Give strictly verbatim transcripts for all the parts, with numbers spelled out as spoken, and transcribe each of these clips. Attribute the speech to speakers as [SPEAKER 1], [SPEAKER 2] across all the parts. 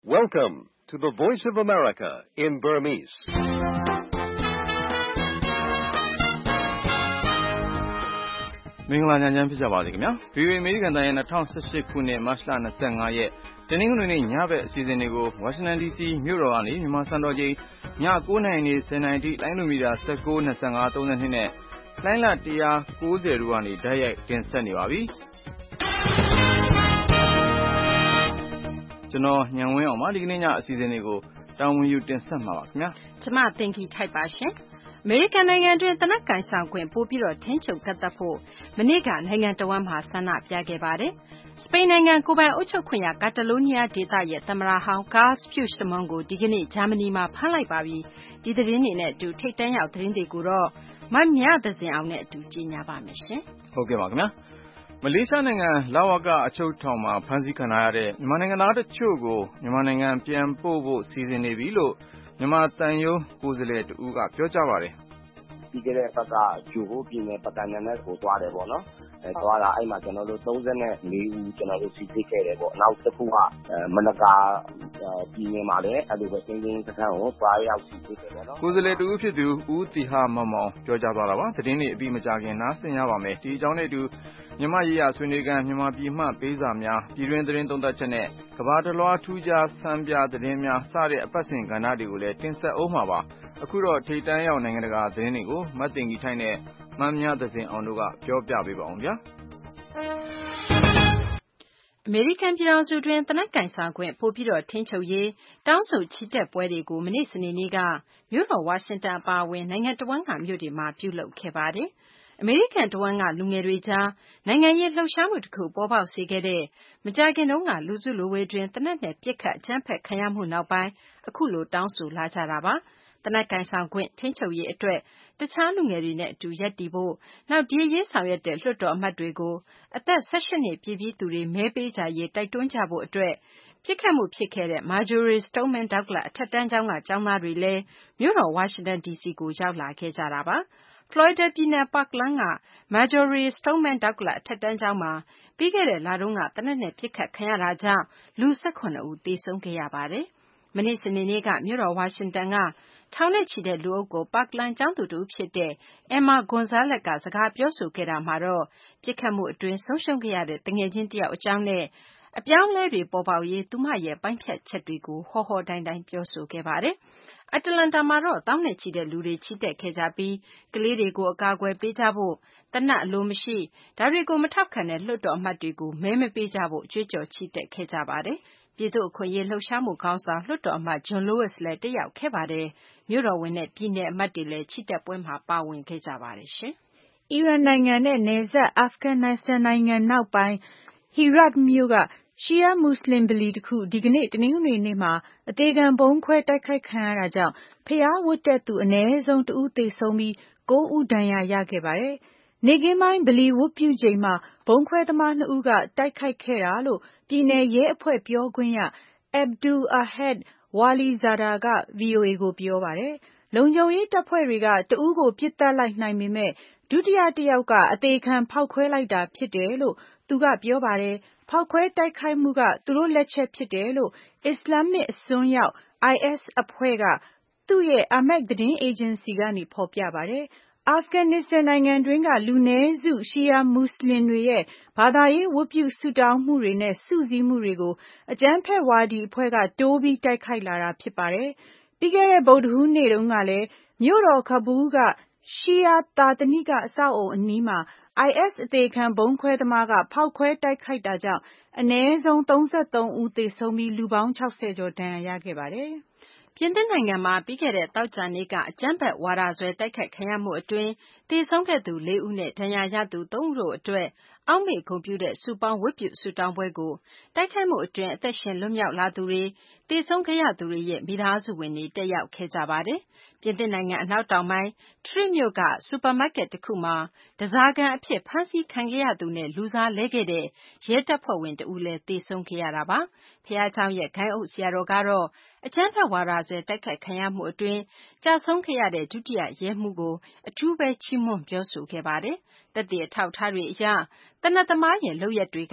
[SPEAKER 1] Welcome to the Voice of America in Burmese.
[SPEAKER 2] ။မင်္ဂလာညချမ်းဖြစ်ကြပါစေခင်ဗျာ။ ဗီအိုအေ အမေရိကန်တိုင်းရဲ့၂၀၁၈ခုနှစ်မတ်လ၂၅ရက်တနင်္ဂနွေနေ့ညဘက်အစီအစဉ်တွေကိုဝါရှင်တန်ဒီစီမြို့တော်ကနေမြန်မာစံတော်ချိန်ည၉နာရီနေ၁၀နာရီထိလိုင်းလိုမီတာ၁၉ ၂၅ ၃၂နဲ့လိုင်းလ၁၉၀တို့ကနေဓာတ်ရိုက်တင်ဆက်နေပါပြီ။ကျွန်တော်ညံဝင်းအောင်ပါဒီကနေ့ညအစီအစဉ်တွေကိုတာဝန်ယူတင်ဆက်မှာပါခင်ဗျာ
[SPEAKER 3] ။ကျွန်မတင်ကြီးထိုက်ပါရှင်။အမေရိကန်နိုင်ငံတွင်တနက်ကန်ဆောင်ခွင့်ပို့ပြီးတော့ထင်းချုပ်ကတ်သက်ဖို့မနေ့ကနိုင်ငံတော်ဝန်မှဆန္ဒပြခဲ့ပါတယ်။စပိန်နိုင်ငံကိုပိုင်အုပ်ချုပ်ခွင့်ရကာတလိုးနီးယားဒေသရဲ့သမ္မတဟောင်းကားစ်ဖြူရှမွန်ကိုဒီကနေ့ဂျာမနီမှာဖမ်းလိုက်ပါပြီ။ဒီသတင်းတွေနဲ့အတူထိတ်တန့်ရောက်သတင်းတွေကိုတော့မမြသဇင်အောင်နဲ့အတူကြီးညာပါမယ်ရှင်
[SPEAKER 2] ။ဟုတ်ကဲ့ပါခင်ဗျာ။မလေးရှားနိုင်ငံလဝကအချုပ်ထောင်မှာဖမ်းဆီးခံရတဲ့မြန်မာနိုင်ငံသားတချို့ကိုမြန်မာနိုင်ငံပြန်ပို့ဖို့စီစဉ်နေပြီလို့မြန်မာတန်ယုံကိုယ်စားလှယ်တဦးကပြောကြားပါတယ်
[SPEAKER 4] ။ပြီးခဲ့တဲ့ဘက်ကဂျိုဟိုပြည်နယ်ပကံနနဲ့ကိုသွားတယ်ပေါ့နော်။အဲသွားတာအဲ့မှာကျွန်တော်တို့၃၄ဦးကျွန်တော်တို့စီစစ်ခဲ့တယ်ပေါ့။နောက်တစ်ခုကမနကာပြည်နယ်မှာလည်းအဲ့လိုပဲတင်းတင်းစခန်းကိုသွားရောက်စီစစ်တယ်ပေါ့နော်
[SPEAKER 2] ။ကိုယ်စားလှယ်တဦးဖြစ်သူဦးတီဟာမောင်မောင်ပြောကြားသွားတာပါ။သတင်းတွေအပြီးမကြခင်နားဆင်ရပါမယ်။ဒီအကြောင်းနဲ့အတူမြန်မာရေးရာဆွေးနွေးခန်းမြန်မာပြည်မှပေးစာများပြည်တွင်းသတင်းသုံးသပ်ချက်နဲ့ကမ္ဘာတလွှားထူးခြားဆန်းပြသတင်းများစတဲ့အပတ်စဉ်ကဏ္ဍတွေကိုလည်းတင်ဆက်အောင်မှာပါအခုတော့ထိတ်တန်းရောက်နိုင်ငံတကာသတင်းတွေကိုမတ်တင်ကြီးထိုက်နဲ့မမ်းမြသဇင်အောင်တို့ကပြောပြပေးပါအောင်ဗျာ
[SPEAKER 3] အမေရိကန်ပြည်ထောင်စုတွင်တနက်ကင်ဆောင်ခွင့်ပို့ပြီးတော့ထင်းချုပ်ရေးတောင်းဆိုချီတက်ပွဲတွေကိုမနေ့စနေနေ့ကမြို့တော်ဝါရှင်တန်အပါအဝင်နိုင်ငံတော်ဝန်ကမြို့တွေမှာပြုလုပ်ခဲ့ပါတယ်အမေရိကန်တဝန်းကလူငယ်တွေကြားနိုင်ငံရေးလှုပ်ရှားမှုတစ်ခုပေါ်ပေါက်စေခဲ့တဲ့မကြာခင်တုန်းကလူစုလူဝေးတွင်တနက်နဲ့ပြစ်ခတ်အကြမ်းဖက်ခံရမှုနောက်ပိုင်းအခုလိုတောင်းဆိုလာကြတာပါတနက်ကင်ဆောင်ခွင့်ထင်းချုပ်ရေးအတွက်တခြားလူငယ်တွေနဲ့အတူရပ်တည်ဖို့နောက်ဒီရေးဆောင်ရွက်တဲ့လွှတ်တော်အမတ်တွေကိုအသက်၁၈နှစ်ပြည့်ပြီးသူတွေမဲပေးကြရေးတိုက်တွန်းကြဖို့အတွက်ပြစ်ခတ်မှုဖြစ်ခဲ့တဲ့ Marjory Stoneman Douglas အထက်တန်းကျောင်းကကျောင်းသားတွေလည်းမြို့တော်ဝါရှင်တန်ဒီစီကိုရောက်လာခဲ့ကြတာပါဖလော်ရီဒါပြည်နယ် Parkland က Marjory Stoneman Douglas အထက်တန်းကျောင်းမှာပြီးခဲ့တဲ့လတုန်းကသေနတ်နဲ့ပစ်ခတ်ခံရတာကြောင့်လူ၁၇ဦးသေဆုံးခဲ့ရပါတယ်။မနေ့စနေနေ့ကမြို့တော်ဝါရှင်တန်ကထောင်နဲ့ချီတဲ့လူအုပ်ကို Parkland ကျောင်းသူတဦးဖြစ်တဲ့ Emma Gonzalez ကစကားပြောဆိုခဲ့တာမှာတော့ပစ်ခတ်မှုအတွင်းဆုံးရှုံးခဲ့ရတဲ့သူငယ်ချင်းတယောက်အကြောင်းနဲ့အပြောင်းအလဲတွေပေါ်ပေါက်ရေးသူမရဲ့ပိုင်းဖြတ်ချက်တွေကိုဟောဟောတိုင်းတိုင်းပြောဆိုခဲ့ပါတယ်။အတလန်တာမှာတော့သောင်းနဲ့ချီတဲ့လူတွေချီတက်ခဲ့ကြပြီးကလေးတွေကိုအကာအကွယ်ပေးကြဖို့တနတ်အလိုမရှိဒါတွေကိုမထောက်ခံတဲ့လွှတ်တော်အမတ်တွေကိုမဲမပေးကြဖို့ကြွေးကြော်ချီတက်ခဲ့ကြပါတယ်။ပြည်သူ့အခွင့်အရေးလှုပ်ရှားမှုခေါင်းဆောင်လွှတ်တော်အမတ် John Lewis လည်းတက်ရောက်ခဲ့ပါတယ်။မြို့တော်ဝန်နဲ့ပြည်နယ်အမတ်တွေလည်းချီတက်ပွဲမှာပါဝင်ခဲ့ကြပါတယ်ရှင်
[SPEAKER 5] ။အီရန်နိုင်ငံနဲ့နယ်စပ်အာဖဂန်နစ္စတန်နိုင်ငံနောက်ပိုင်း Herat မြို့ကရှီယာမွတ်စလင်ဗလီတစ်ခုဒီကနေ့တနင်္ဂနွေနေ့မှာအသေးခံဗုံးခွဲတိုက်ခိုက်ခံရတာကြောင့်ဖျားဝတ်တဲ့သူအနည်းဆုံးတဦးသေဆုံးပြီး၉ဦးဒဏ်ရာရခဲ့ပါတယ်။နေကင်းပိုင်းဗလီဝတ်ပြုချိန်မှာဗုံးခွဲသမားနှစ်ဦးကတိုက်ခိုက်ခဲ့တာလို့ပြည်နယ်ရဲအဖွဲ့ပြောခွင့်ရ Abdul Ahad Walizada က ဗွီအိုအေကိုပြောပါတယ်။လုံခြုံရေးတပ်ဖွဲ့တွေကတဦးကိုပစ်သတ်လိုက်နိုင်ပေမဲ့ဒုတိယတစ်ယောက်ကအသေခံဖောက်ခွဲလိုက်တာဖြစ်တယ်လို့သူကပြောပါတယ်။ဖောက်ခွဲတိုက်ခိုက်မှုကသူတို့လက်ချက်ဖြစ်တယ်လို့အစ္စလာမစ်အစွန်းရောက် I S အဖွဲ့ကသူ့ရဲ့ Amaq သတင်းအေဂျင်စီကနေဖော်ပြပါတယ်။အာဖဂန်နစ္စတန်နိုင်ငံတွင်းကလူနည်းစုရှီယာမွတ်စလင်တွေရဲ့ဘာသာရေးဝတ်ပြုဆုတောင်းမှုတွေနဲ့စုစည်းမှုတွေကိုအကြမ်းဖက်ဝါဒီအဖွဲ့ကတိုးပြီးတိုက်ခိုက်လာတာဖြစ်ပါတယ်။ပြီးခဲ့တဲ့ဗုဒ္ဓဟူးနေ့တုန်းကလည်းမြို့တော်ကဘူးကရှီယာသာသနိကအဆောက်အုံအနီးမှာ I S အသေခံဗုံးခွဲသမားကဖောက်ခွဲတိုက်ခိုက်တာကြောင့်အနည်းဆုံး၃၃ဦးသေဆုံးပြီးလူပေါင်း၆၀ကျော်ဒဏ်ရာရခဲ့ပါတယ်
[SPEAKER 3] ။ပြင်သစ်နိုင်ငံမှာပြီးခဲ့တဲ့သောကြာနေ့ကအကြမ်းဖက်ဝါဒစွဲတိုက်ခိုက်ခံရမှုအတွင်းသေဆုံးခဲ့သူ၄ဦးနဲ့ဒဏ်ရာရသူ၃ဦးတို့အတွက်အောက်မေ့ဂုဏ်ပြုတဲ့စုပေါင်းဝတ်ပြုဆုတောင်းပွဲကိုတိုက်ခိုက်မှုအတွင်းအသက်ရှင်လွတ်မြောက်လာသူတွေသေဆုံးခဲ့ရသူတွေရဲ့မိသားစုဝင်တွေတက်ရောက်ခဲ့ကြပါတယ်။ပြင်သစ်နိုင်ငံအနောက်တောင်ပိုင်း Trip မြို့ကစူပါမားကက်တစ်ခုမှာဓားစာခံအဖြစ်ဖမ်းဆီးခံခဲ့ရသူနဲ့လူစားလဲခဲ့တဲ့ရဲတပ်ဖွဲ့ဝင်တဦးလည်းသေဆုံးခဲ့ရတာပါ။ဘုရားကျောင်းရဲ့ဂိုဏ်းအုပ်ဆရာတော်ကတော့အကြမ်းဖက်ဝါဒစွဲတိုက်ခိုက်ခံရမှုအတွင်းကျဆုံးခဲ့ရတဲ့ဒုတိယရဲမှူးကိုအထူးပဲချီးမွမ်းပြောဆိုခဲ့ပါတယ်။သက်သေအထောက်အထားတွေအရသေနတ်သမားရဲ့လုပ်ရပ်တွေက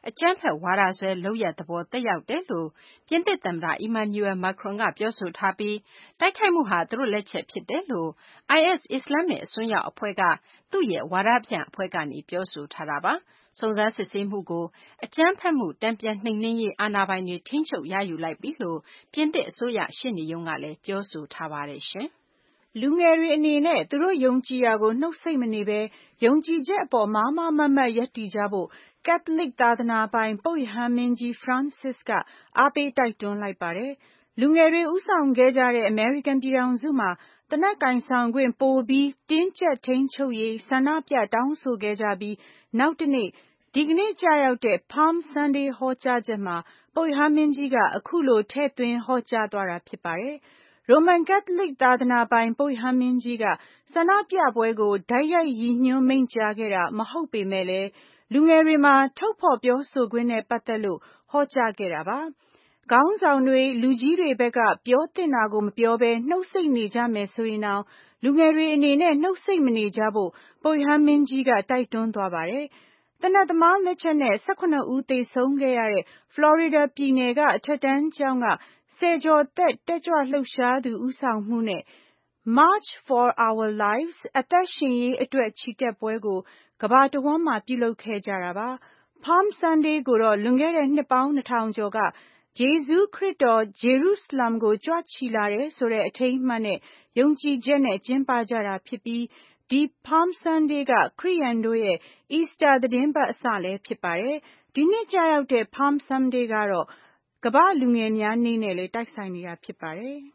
[SPEAKER 3] အကြမ်းဖက်ဝါဒစွဲလုပ်ရပ်သဘောသက်ရောက်တယ်လို့ပြင်သစ်သမ္မတ Emmanuel Macron ကပြောဆိုထားပြီးတိုက်ခိုက်မှုဟာသူတို့လက်ချက်ဖြစ်တယ်လို့ အိုင်အက်စ် အစ္စလာမ္မစ်အစွန်းရောက်အဖွဲ့ကသူ့ရဲ့ဝါဒဖြန့်အဖွဲ့ကနေပြောဆိုထားတာပါ။စုံစမ်းစစ်ဆေးမှုကိုအကြမ်းဖက်မှုတန်ပြန်နှိမ်နင်းရေးအာဏာပိုင်တွေထိန်းချုပ်ရယူလိုက်ပြီလို့ပြင်သစ်အစိုးရရှေ့နေရုံးကလည်းပြောဆိုထားပါတယ်ရှင်
[SPEAKER 5] ။လူငယ်တွေအနေနဲ့သူတို့ယုံကြည်ရာကိုနှုတ်ဆိတ်မနေဘဲယုံကြည်ချက်အပေါ်မားမားမတ်မတ်ရပ်တည်ကြဖို့ကက်သလစ်သာသနာပိုင်ပုပ်ရဟန်းမင်းကြီး Francis ကအားပေးတိုက်တွန်းလိုက်ပါတယ်။လူငယ်တွေဦးဆောင်ခဲ့ကြတဲ့အမေရိကန်ပြည်ထောင်စုမှာသေနတ်ကိုင်ဆောင်ခွင့်ပိုပြီးတင်းကျပ်ထိန်းချုပ်ရေးဆန္ဒပြတောင်းဆိုခဲ့ကြပြီးနောက်တနေ့ဒီကနေ့ကျရောက်တဲ့ Palm Sunday ဟောကြားချက်မှာပုပ်ရဟန်းမင်းကြီးကအခုလိုထည့်သွင်းဟောကြားသွားတာဖြစ်ပါတယ်။ရိုမန်ကက်သလစ်သာသနာပိုင်ပုပ်ရဟန်းမင်းကြီးကဆန္ဒပြပွဲကိုတိုက်ရိုက်ရည်ညွှန်းမိန့်ကြားခဲ့တာမဟုတ်ပေမဲ့လည်းလူငယ်တွေမှာထုတ်ဖော်ပြောဆိုခွင့်နဲ့ပတ်သက်လို့ဟောကြားခဲ့တာပါ။ခေါင်းဆောင်တွေလူကြီးတွေဘက်ကပြောသင့်တာကိုမပြောဘဲနှုတ်ဆိတ်နေကြမယ်ဆိုရင်တောင်လူငယ်တွေအနေနဲ့နှုတ်ဆိတ်မနေကြဖို့ပုပ်ရဟန်းမင်းကြီးကတိုက်တွန်းသွားပါတယ်။သေနတ်သမားလက်ချက်နဲ့၁၇ဦးသေဆုံးခဲ့ရတဲ့ဖလော်ရီဒါပြည်နယ်ကအထက်တန်းကျောင်းကဆယ်ကျော်သက်တက်ကြွလှုပ်ရှားသူဦးဆောင်မှုနဲ့ March for Our Lives အသက်ရှင်ရေးအတွက်ချီတက်ပွဲကိုကမ္ဘာတဝန်းမှာပြုလုပ်ခဲ့ကြတာပါ။ Palm Sunday ကိုတော့လွန်ခဲ့တဲ့နှစ်ပေါင်းနှစ်ထောင်ကျော်ကဂျေဇုခရစ်တော်ဂျေရုဆလမ်ကိုကြွချီလာတယ်ဆိုတဲ့အထိမ်းအမှတ်နဲ့ယုံကြည်ချက်နဲ့ကျင်းပကြတာဖြစ်ပြီးဒီ Palm Sunday ကခရစ်ယာန်တို့ရဲ့ Easter သီတင်းပတ်အစလည်းဖြစ်ပါတယ်။ဒီနှစ်ကျရောက်တဲ့ Palm Sunday ကတော့ကမ္ဘာလူငယ်များနေ့နဲ့လည်းတိုက်ဆိုင်နေတာဖြစ်ပါတယ်။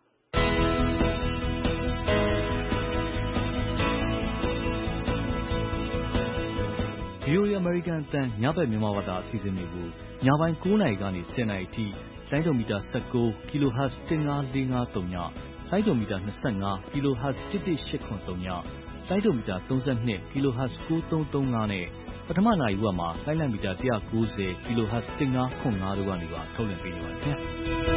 [SPEAKER 6] ဗွီအိုအေ American အသံညဘက်မြန်မာဘာသာအစီအစဉ်တွေကိုညပိုင်း၉နာရီကနေ၁၀နာရီအထိလိုင်းဒိုမီတာ၁၉ kHz ၁၅၄၅၃ညလိုင်းဒိုမီတာ၂၅ kHz ၁၁၈၇၃ညလိုင်းဒိုမီတာ၃၂ kHz ၉၃၃၅နဲ့ပထမနာရီဝက်မှာလိုင်းလံမီတာ၁၉၀ kHz ၁၅ခွန်၅တို့ကနေပါထုတ်လွှင့်ပေးနေပါတယ်ခင်ဗျာ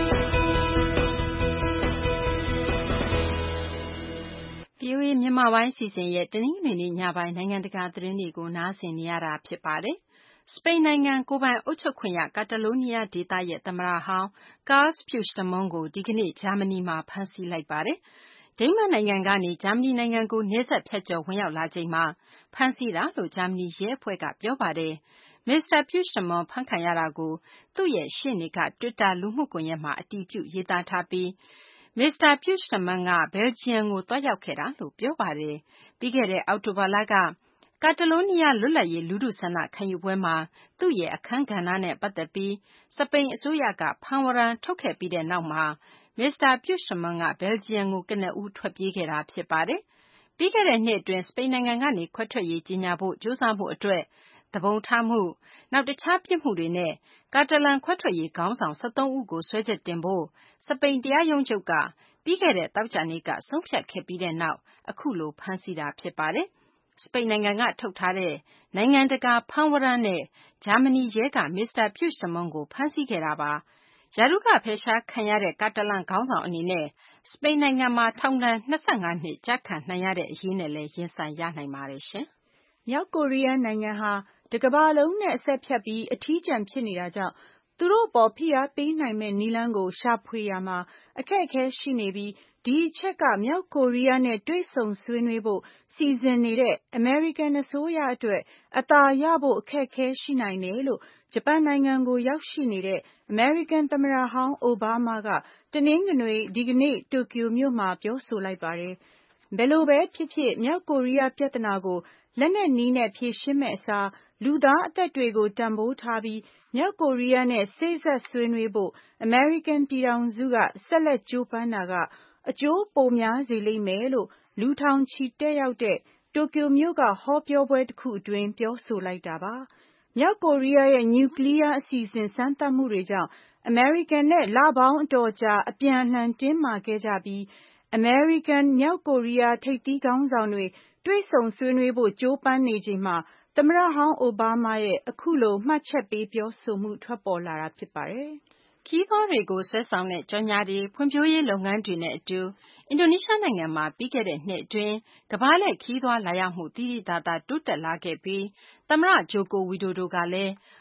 [SPEAKER 3] ဗွီအိုအေမြန်မာပိုင်းစီစဉ်ရဲ့တနင်္ဂနွေနေ့ညပိုင်းနိုင်ငံတကာသတင်းတွေကိုနားဆင်နေရတာဖြစ်ပါတယ်။စပိန်နိုင်ငံကိုယ်ပိုင်အုပ်ချုပ်ခွင့်ရကာတာလိုနီးယားဒေသရဲ့သမ္မတဟောင်း Carles Puigdemont ကိုဒီကနေ့ဂျာမနီမှာဖမ်းဆီးလိုက်ပါတယ်။ဒိန်းမတ်နိုင်ငံကနေဂျာမနီနိုင်ငံကိုနယ်စပ်ဖြတ်ကျော်ဝင်ရောက်လာချိန်မှာဖမ်းဆီးတာလို့ဂျာမနီရဲအဖွဲ့ကပြောပါတယ်။ မစ္စတာ Puigdemont ဖမ်းခံရတာကိုသူ့ရဲ့ရှေ့နေက Twitter လူမှုကွန်ရက်မှာအတည်ပြုရေးသားထားပြီးမစ္စတာ Puigdemont ကဘယ်လ်ဂျီယံကိုသွားရောက်ခဲ့တာလို့ပြောပါတယ်။ပြီးခဲ့တဲ့အောက်တိုဘာလကကာတာလိုနီးယားလွတ်လပ်ရေးလူထုဆန္ဒခံယူပွဲမှာသူ့ရဲ့အခန်းကဏ္ဍနဲ့ပတ်သက်ပြီးစပိန်အစိုးရကဖမ်းဝရမ်းထုတ်ခဲ့ပြီးတဲ့နောက်မှာမစ္စတာ Puigdemont ကဘယ်လ်ဂျီယံကိုကနဦးထွက်ပြေးခဲ့တာဖြစ်ပါတယ်။ပြီးခဲ့တဲ့နှစ်အတွင်းစပိန်နိုင်ငံကနေခွဲထွက်ရေးကြေညာဖို့ကြိုးစားမှုအတွက်သူပုန်ထမှုနောက်တခြားပြစ်မှုတွေနဲ့ကာတာလန်ခွဲထွက်ရေးခေါင်းဆောင်၁၃ဦးကိုစွဲချက်တင်ဖို့စပိန်တရားရုံးချုပ်ကပြီးခဲ့တဲ့သောကြာနေ့ကဆုံးဖြတ်ခဲ့ပြီးတဲ့နောက်အခုလိုဖမ်းဆီးတာဖြစ်ပါတယ်။စပိန်နိုင်ငံကထုတ်ထားတဲ့နိုင်ငံတကာဖမ်းဝရမ်းနဲ့ဂျာမနီရဲကမစ္စတာ Puigdemont ကိုဖမ်းဆီးခဲ့တာပါ။ရာထူးကဖယ်ရှားခံရတဲ့ကာတာလန်ခေါင်းဆောင်အနေနဲ့စပိန်နိုင်ငံမှာထောင်ဒဏ်၂၅နှစ်ကျခံနိုင်ရတဲ့အရေးနဲ့လည်းရင်ဆိုင်ရနိုင်ပါတယ်ရှင်
[SPEAKER 5] ။မြောက်ကိုရီးယားနိုင်ငံဟာတကမ္ဘာလုံးနဲ့အဆက်ဖြတ်ပြီးအထီးကျန်ဖြစ်နေတာကြောင့်သူတို့အပေါ်ဖိအားပေးနိုင်မယ့်နည်းလမ်းကိုရှာဖွေရာမှာအခက်အခဲရှိနေပြီးဒီအချက်ကမြောက်ကိုရီးယားနဲ့တွေ့ဆုံဆွေးနွေးဖို့စီစဉ်နေတဲ့အမေရိကန်အစိုးရအတွက်အသာရဖို့အခက်အခဲရှိနိုင်တယ်လို့ဂျပန်နိုင်ငံကိုရောက်ရှိနေတဲ့အမေရိကန်သမ္မတဟောင်းအိုဘားမားကတနင်္ဂနွေဒီကနေ့တိုကျိုမြို့မှာပြောဆိုလိုက်ပါတယ်။ဘယ်လိုပဲဖြစ်ဖြစ်မြောက်ကိုရီးယားပြဿနာကိုလက်နက်နည်းနဲ့ဖြေရှင်းမယ့်အစားလူသားအသက်တွေကိုတန်ဖိုးထားပြီးမြောက်ကိုရီးယားနဲ့စေ့စပ်ဆွေးနွေးဖို့အမေရိကန်ပြည်ထောင်စုကဆက်လက်ကြိုးပမ်းတာကအကျိုးပိုများစေလိမ့်မယ်လို့လူထောင်ချီတက်ရောက်တဲ့တိုကျိုမြို့ကဟောပြောပွဲတစ်ခုအတွင်းပြောဆိုလိုက်တာပါ။မြောက်ကိုရီးယားရဲ့နျူကလ িয়ার အစီအစဉ်စမ်းသပ်မှုတွေကြောင့်အမေရိကန်နဲ့လပေါင်းအတော်ကြာအပြန်အလှန်တင်းမာခဲ့ကြပြီးအမေရိကန်မြောက်ကိုရီးယားထိပ်သီးခေါင်းဆောင်တွေတွေ့ဆုံဆွေးနွေးဖို့ကြိုးပမ်းနေချိန်မှာသမ္မတဟောင်းအိုဘားမားရဲ့အခုလိုမှတ်ချက်ပေးပြောဆိုမှုထွက်ပေါ်လာတာဖြစ်ပါတယ်
[SPEAKER 3] ။ခရီးသွားတွေကိုဆွဲဆောင်တဲ့ကြော်ငြာတွေဖွံ့ဖြိုးရေးလုပ်ငန်းတွေနဲ့အတူအင်ဒိုနီးရှားနိုင်ငံမှာပြီးခဲ့တဲ့နှစ်အတွင်းကမ္ဘာလှည့်ခရီးသွားလာရောက်မှုသိသိသာသာတိုးတက်လာခဲ့ပြီးသမ္မတဂျိုကိုဝီဒိုဒိုကလည်း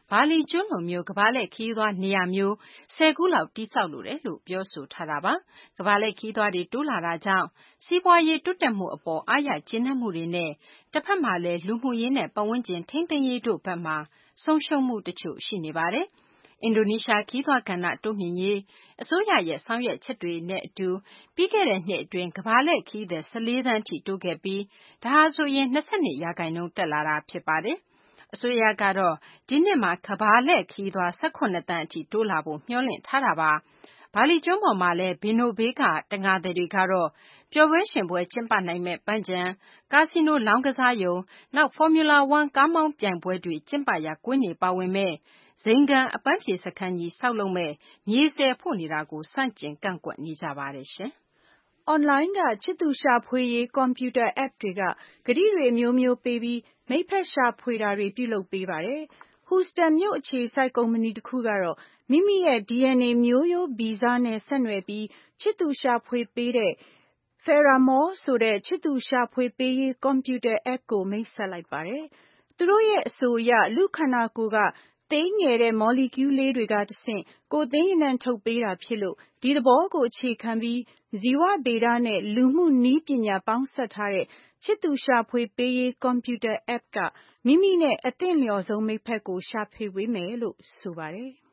[SPEAKER 3] ဘာလီကျွန်းလိုမျိုးကမ္ဘာလှည့်ခရီးသွားနေရာမျိုးဆယ်ခုလောက်တည်ဆောက်လိုတယ်လို့ပြောဆိုထားတာပါ။ကမ္ဘာလှည့်ခရီးသွားတွေတိုးလာတာကြောင့်စီးပွားရေးတိုးတက်မှုအပေါ်အားရကျေနပ်မှုတွေနဲ့တစ်ဖက်မှာလည်းလူမှုရေးနဲ့ပတ်ဝန်းကျင်ထိန်းသိမ်းရေးတို့ဘက်မှာဆုံးရှုံးမှုတချို့ရှိနေပါတယ်။အင်ဒိုနီးရှားခရီးသွားကဏ္ဍတိုးမြှင့်ရေးအစိုးရရဲ့ဆောင်ရွက်ချက်တွေနဲ့အတူပြီးခဲ့တဲ့နှစ်အတွင်းကမ္ဘာလှည့်ခရီးသည်၁၄သန်းထိတိုးခဲ့ပြီးဒါဟာဆိုရင်၂၂ရာခိုင်နှုန်းတက်လာတာဖြစ်ပါတယ်။အစိုးရကတော့ဒီနှစ်မှာကမ္ဘာလှည့်ခရီးသွား၁၇သန်းအထိတိုးလာဖို့မျှော်လင့်ထားတာပါ။ဘာလီကျွန်းပေါ်မှာလည်းဘီနိုဘေးကတံငါသည်တွေကတော့ပျော်ပွဲရှင်ပွဲကျင်းပနိုင်မဲ့ပန်းခြံကာစီနိုလောင်းကစားရုံနောက်ဖော်မြူလာ၁ကားမောင်းပြိုင်ပွဲတွေကျင်းပရာကွင်းတွေပါဝင်မဲ့ဇိမ်ခံအပန်းဖြေစခန်းကြီးဆောက်လုပ်မဲ့မြေဆယ်ဖို့နေတာကိုစန့်ကျင်ကန့်ကွက်နေကြပါတယ်ရှင်
[SPEAKER 5] ။ အွန်လိုင်းကချစ်သူရှာဖွေရေးကွန်ပျူတာ app တွေကဂတိတွေအမျိုးမျိုးပေးပြီးမိတ်ဖက်ရှာဖွေတာတွေပြုလုပ်ပေးပါတယ်။ Houston မြို့အခြေစိုက်ကုမ္ပဏီတစ်ခုကတော့မိမိရဲ့ ဒီအန်အေ မျိုးရိုးဗီဇနဲ့ဆက်နွယ်ပြီးချစ်သူရှာဖွေပေးတဲ့ Ferramore ဆိုတဲ့ချစ်သူရှာဖွေပေးရေးကွန်ပျူတာ app ကိုမိတ်ဆက်လိုက်ပါတယ်။သူတို့ရဲ့အဆိုအရလူခန္ဓာကိုယ်ကသေးငယ်တဲ့မော်လီကျူးလေးတွေကတဆင့်ကိုယ်သိန်းအနံ့ထုတ်ပေးတာဖြစ်လို့ဒီသဘောကိုအခြေခံပြီးဇီဝဗေဒနဲ့လူမှုနည်းပညာပေါင်းစပ်ထားတဲ့ချစ်သူရှာဖွေပေးရေးကွန်ပျူတာ app ကမိမိနဲ့အသင့်လျော်ဆုံးမိတ်ဖက်ကိုရှာဖွေပေးမယ်လို့ဆိုပါတယ်။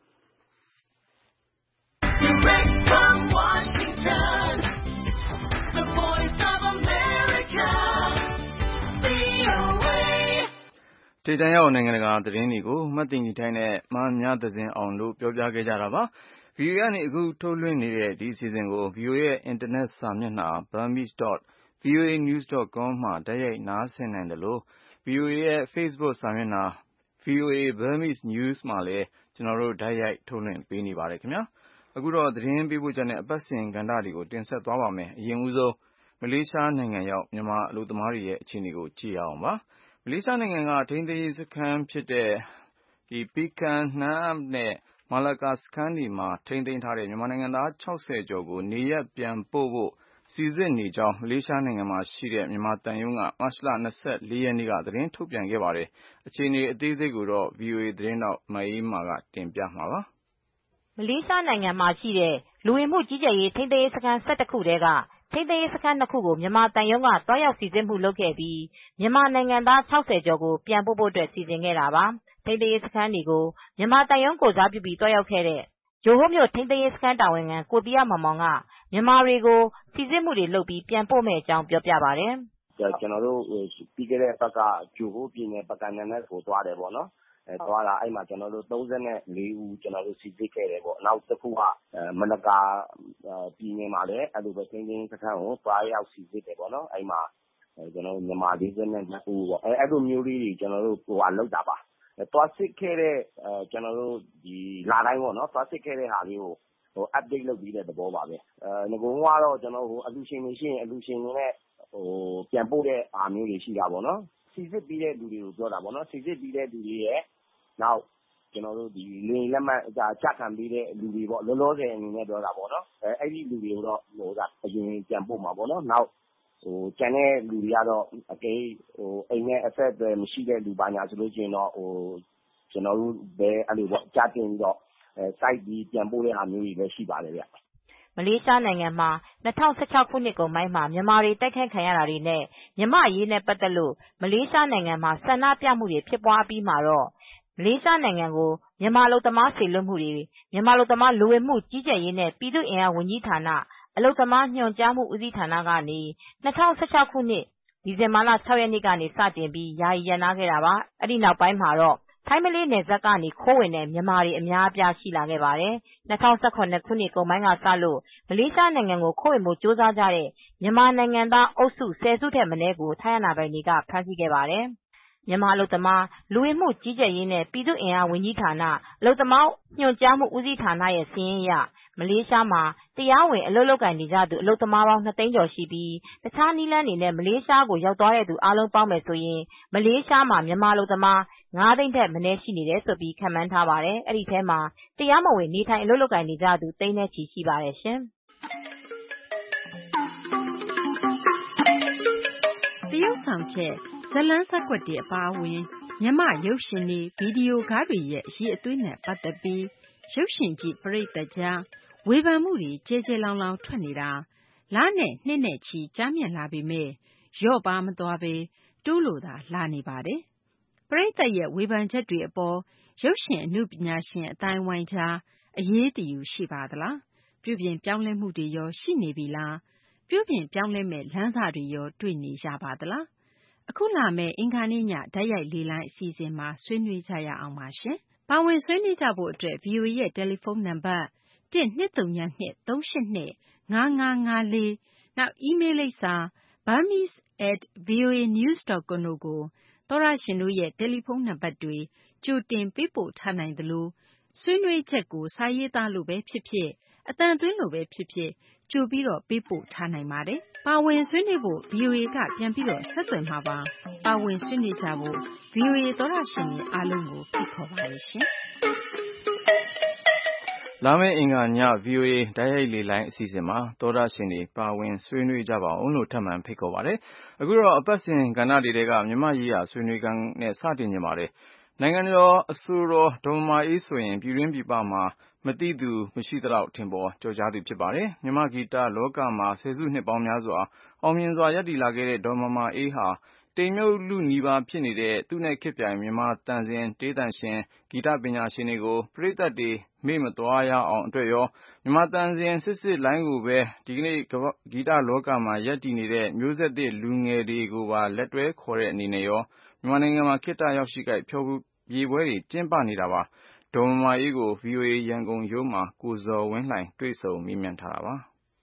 [SPEAKER 5] Direct from Washington, the voice of America, ဗွီအိုအေ
[SPEAKER 2] ဒေသရောက်နိုင်ငံတကာသတင်းတွေကိုမတ်တင်ကြီးထိုင်းနဲ့မမြသဇင်အောင်တို့ပြောပြခဲ့ကြတာပါ။ ဗွီအိုအေကနေအခုထုတ်လွှင့်နေတဲ့ဒီအစီအစဉ်ကို ဗွီအိုအေရဲ့အင်တာနက်စာမျက်နှာ burmese dot voa news dot com မှာတိုက်ရိုက်နားဆင်နိုင်တယ်လို့ ဗွီအိုအေရဲ့ Facebook စာမျက်နှာ ဗွီအိုအေ Burmese News မှာလည်းကျွန်တော်တို့တိုက်ရိုက်ထုတ်လွှင့်ပေးနေပါတယ်ခင်ဗျာ။အခုတော့သတင်းပေးပို့ချက်နဲ့အပတ်စဉ်ကဏ္ဍတွေကိုတင်ဆက်သွားပါမယ်။အရင်ဦးဆုံးမလေးရှားနိုင်ငံရောက်မြန်မာအလုပ်သမားတွေရဲ့အခြေအနေကိုကြည့်ရအောင်ပါ။မလေးရှားနိုင်ငံကထိန်းသိမ်းရေးစခန်းဖြစ်တဲ့ဒီ Pekan Ngan နဲ့မာလာကာစခန်းတွေမှာထိန်းသိမ်းထားတဲ့မြန်မာနိုင်ငံသား၆၀ကျော်ကိုနေရပ်ပြန်ပို့ဖို့စီစစ်နေကြောင်းမလေးရှားနိုင်ငံမှာရှိတဲ့မြန်မာသံရုံးကမတ်လ၂၄ရက်နေ့ကသတင်းထုတ်ပြန်ခဲ့ပါတယ်။အခြေအနေအသေးစိတ်ကိုတော့ ဗွီအိုအေသတင်းထောက်မအေးအေးမာကတင်ပြမှာပါ
[SPEAKER 7] ။မလေးရှားနိုင်ငံမှာရှိတဲ့လူဝင်မှုကြီးကြပ်ရေးထိန်းသိမ်းရေးစခန်း၁၁ခုထဲကထိန်းသိမ်းရေးစခန်း၂ခုကိုမြန်မာသံရုံးကသွားရောက်စိစစ်မှုလုပ်ခဲ့ပြီးမြန်မာနိုင်ငံသား၆၀ကျော်ကိုပြန်ပို့ဖို့စီစဉ်ခဲ့တာပါ။ထိန်းသိမ်းရေးစခန်းတွေကိုမြန်မာသံရုံးကိုယ်စားပြုပြီးသွားရောက်ခဲ့တဲ့ဂျိုဟိုးမြို့ထိန်းသိမ်းရေးစခန်းတာဝန်ခံကိုသီဟမောင်မောင်ကမြန်မာတွေကိုစိစစ်မှုတွေလုပ်ပြီးပြန်ပို့မယ့်အကြောင်းပြောပြပါတယ်
[SPEAKER 4] ။ကျနော်တို့ပြီးခဲ့တဲ့အပတ်ကဂျိုဟိုးပြည်နယ်ပကံနန်ကိုသွားတယ်ပေါ့နော်။အဲသွားတာအဲဒီမှာကျနော်တို့၃၄ဦးကျနော်တို့စိစစ်ခဲ့တယ်ပေါ့။နောက်တစ်ခုကမလကာပြည်နယ်မှာလည်းအဲဒီလိုပဲထိန်းသိမ်းရေးစခန်းကိုသွားရောက်စိစစ်တယ်ပေါ့နော်။အဲဒီမှာကျနော်တို့မြန်မာ၄၂ဦးပေါ့။အဲလိုမျိုးလေးတွေကျနော်တို့ဟိုဟာလုပ်တာပါ။သွားစစ်ခဲ့တဲ့ကျနော်တို့ဒီလတိုင်းပေါ့နော်သွားစစ်ခဲ့တဲ့ဟာလေးကိုဟို update လုပ်ပြီးတဲ့သဘောပါပဲ။ငကုံကတော့ကျနော်တို့အလူရှင်တွေရှိရင်အလူရှင်တွေနဲ့ဟိုပြန်ပို့တဲ့အားမျိုးတွေရှိတာပေါ့နော်။စိစစ်ပြီးတဲ့လူတွေကိုပြောတာပေါ့နော်။စိစစ်ပြီးတဲ့လူတွေရဲ့နောက်ကျနော်တို့ဒီလေလက်မှတ်ချခံပြီးတဲ့လူတွေပေါ့လောလောဆယ်အနေနဲ့ပြောတာပေါ့နော်။အဲအဲ့ဒီလူတွေကိုတော့ဟိုကအရင်ပြန်ပို့မှာပေါ့နော်။နောက်ဟိုကျန်တဲ့လူတွေကတော့အကိဟိုအိမ်နဲ့အဆက်အသွယ်မရှိတဲ့လူပါညာဆိုလို့ရှိရင်တော့ဟိုကျနော်တို့ပဲအဲ့လိုပေါ့ကြားတင်ပြီးတော့အဲ site ပြီးပြန်ပို့တဲ့အားမျိုးတွေလည်းရှိပါတယ်ဗျ
[SPEAKER 7] ။မလေးရှားနိုင်ငံမှာ၂၀၁၆ခုနှစ်ကုန်ပိုင်းမှာမြန်မာတွေတိုက်ခိုက်ခံရတာတွေနဲ့မြန်မာအရေးနဲ့ပတ်သက်လို့မလေးရှားနိုင်ငံမှာဆန္ဒပြမှုတွေဖြစ်ပွားပြီးမှာတော့မလေးရှားနိုင်ငံကိုမြန်မာအလုပ်သမားစေလွှတ်မှုတွေမြန်မာအလုပ်သမားလူဝင်မှုကြီးကြပ်ရေးနဲ့ပြည်သူ့အင်အားဝန်ကြီးဌာနအလုပ်သမားညွှန်ကြားမှုဦးစီးဌာနကနေ၂၀၁၆ခုနှစ်ဒီဇင်ဘာလ၆ရက်နေ့ကနေစတင်ပြီးယာယီရပ်နားခဲ့တာပါ။အဲဒီနောက်ပိုင်းမှာတော့ထိုင်းမလေးနယ်စပ်ကနေခိုးဝင်တဲ့မြန်မာတွေအများအပြားရှိလာခဲ့ပါတယ်။၂၀၁၇ခုနှစ်ကုန်ပိုင်းကစလို့မလေးရှားနိုင်ငံကိုခိုးဝင်ဖို့ကြိုးစားကြတဲ့မြန်မာနိုင်ငံသားအုပ်စုဆယ်စုထက်မနည်းကိုထိုင်းအာဏာပိုင်တွေကဖမ်းဆီးခဲ့ပါတယ်။မြန်မာအလုပ်သမားလူဝင်မှုကြီးကြပ်ရေးနဲ့ပြည်သူ့အင်အားဝန်ကြီးဌာနအလုပ်သမားညွှန်ကြားမှုဦးစီးဌာနရဲ့စာရင်းအရမလေးရှားမှာတရားဝင်အလုပ်လုပ်ကိုင်နေကြသူအလုပ်သမားပေါင်း၂သိန်းကျော်ရှိပြီးတခြားနည်းလမ်းတွေနဲ့မလေးရှားကိုရောက်သွားတဲ့သူအားလုံးပေါင်းမယ်ဆိုရင်မလေးရှားမှာမြန်မာအလုပ်သမား၅သိန်းထက်မနည်းရှိနေတယ်ဆိုပြီးခန့်မှန်းထားပါတယ်။အဲဒီထဲမှာတရားမဝင်နေထိုင်အလုပ်လုပ်ကိုင်နေကြသူသိန်းနဲ့ချီရှိပါတယ်ရှင်။
[SPEAKER 3] တရုတ်ဆောင်ချက်ဇလန်းဇက်ကွက်တွေအပါအဝင်မြန်မာရုပ်ရှင်တွေဗီဒီယိုကားတွေရဲ့အရေးအသွေးနဲ့ပတ်သက်ပြီးရုပ်ရှင်ကြည့်ပရိသတ်ကြားဝေဖန်မှုတွေကျဲကျဲလောင်လောင်ထွက်နေတာလနဲ့နှစ်နဲ့ချီကြာမြင့်လာပေမဲ့ရော့ပါမသွားပဲတိုးလို့သာလာနေပါတယ်ပရိသတ်ရဲ့ဝေဖန်ချက်တွေအပေါ်ရုပ်ရှင်အမှုပညာရှင်အတိုင်းဝိုင်းကြားအရေးတယူရှိပါသလားပြုပြင်ပြောင်းလဲမှုတွေရောရှိနေပြီလားပြုပြင်ပြောင်းလဲမဲ့လမ်းစာတွေရောတွေ့နေကြပါသလားအခုလာမယ့်အင်္ဂါနေ့ညဓာတ်ရိုက်လေလိုင်းအစီအစဉ်မှာဆွေးနွေးကြရအောင်ပါရှင်။ပါဝင်ဆွေးနွေးကြဖို့အတွက် ဗွီအိုအေ ရဲ့တယ်လီဖုန်းနံပါတ်one two zero two three eight two five five fourနောက်အီးမေးလ်လိပ်စာ burmese at voanews dot com တို့ကိုသောရရှင်တို့ရဲ့တယ်လီဖုန်းနံပါတ်တွေကြိုတင်ပေးပို့ထားနိုင်သလိုဆွေးနွေးချက်ကိုစာရေးသားလို့ပဲဖြစ်ဖြစ်အတန်သွင်းလို့ပဲဖြစ်ဖြစ်ကြိုပြီးတော့ပေးပို့ထားနိုင်ပါတယ်။ပါဝင်ဆွေးနွေးဖို့ ဗီအိုအေ ကပြန်ပြီးတော့ဆက်သွယ်မှာပါ။ပါဝင်ဆွေးနွေးကြဖို့ ဗွီအိုအေ သောရရှင်တွေအားလုံးကိုဖိတ်ခေါ်ပါရရှင်
[SPEAKER 2] ။လာမယ့်အင်္ဂါည ဗွီအိုအေဓာတ်ရိုက်လေလိုင်းအစီအစဉ်မှာသောရရှင်တွေပါဝင်ဆွေးနွေးကြပါအောင်လို့ထပ်မံဖိတ်ခေါ်ပါတယ်။အခုတော့အပတ်စဉ်ကဏ္ဍတွေထဲကမြန်မာရေးရာဆွေးနွေးခန်းနဲ့စတင်ကြပါမယ်။နိုင်ငံတော်အဆိုတော်ဒေါ်မာအေးဆိုရင်ပြည်တွင်းပြည်ပမှာမသိသူမရှိသလောက်ထင်ပေါ်ကျော်ကြားသူဖြစ်ပါတယ်။မြန်မာဂီတလောကမှာဆယ်စုနှစ်ပေါင်းများစွာအောင်မြင်စွာရပ်တည်လာခဲ့တဲ့ဒေါ်မာမာအေးဟာတိမ်မြုပ်လူနီးပါးဖြစ်နေတဲ့သူနဲ့ခေတ်ပြိုင်မြန်မာတန်ဆင်းတေးသန့်ရှင်ဂီတပညာရှင်တွေကိုပရိသတ်တွေမေ့မသွားရအောင်အတွက်ရောမြန်မာတန်ဆင်းစစ်စစ်လိုင်းကိုပဲဒီကနေ့ဂီတလောကမှာရပ်တည်နေတဲ့မျိုးဆက်သစ်လူငယ်တွေကိုပါလက်တွဲခေါ်တဲ့အနေနဲ့ရောမြန်မာနိုင်ငံမှာခေတ္တရောက်ရှိကြဖျော်ဖြေပွဲတွေကျင်းပနေတာပါဒေါ်မာမာအေးကို ဗွီအိုအေ ရန်ကုန်ရုံးမှာကိုဇော်ဝင်းလှိုင်တွေ့ဆုံမေးမြန်းထားတာပါ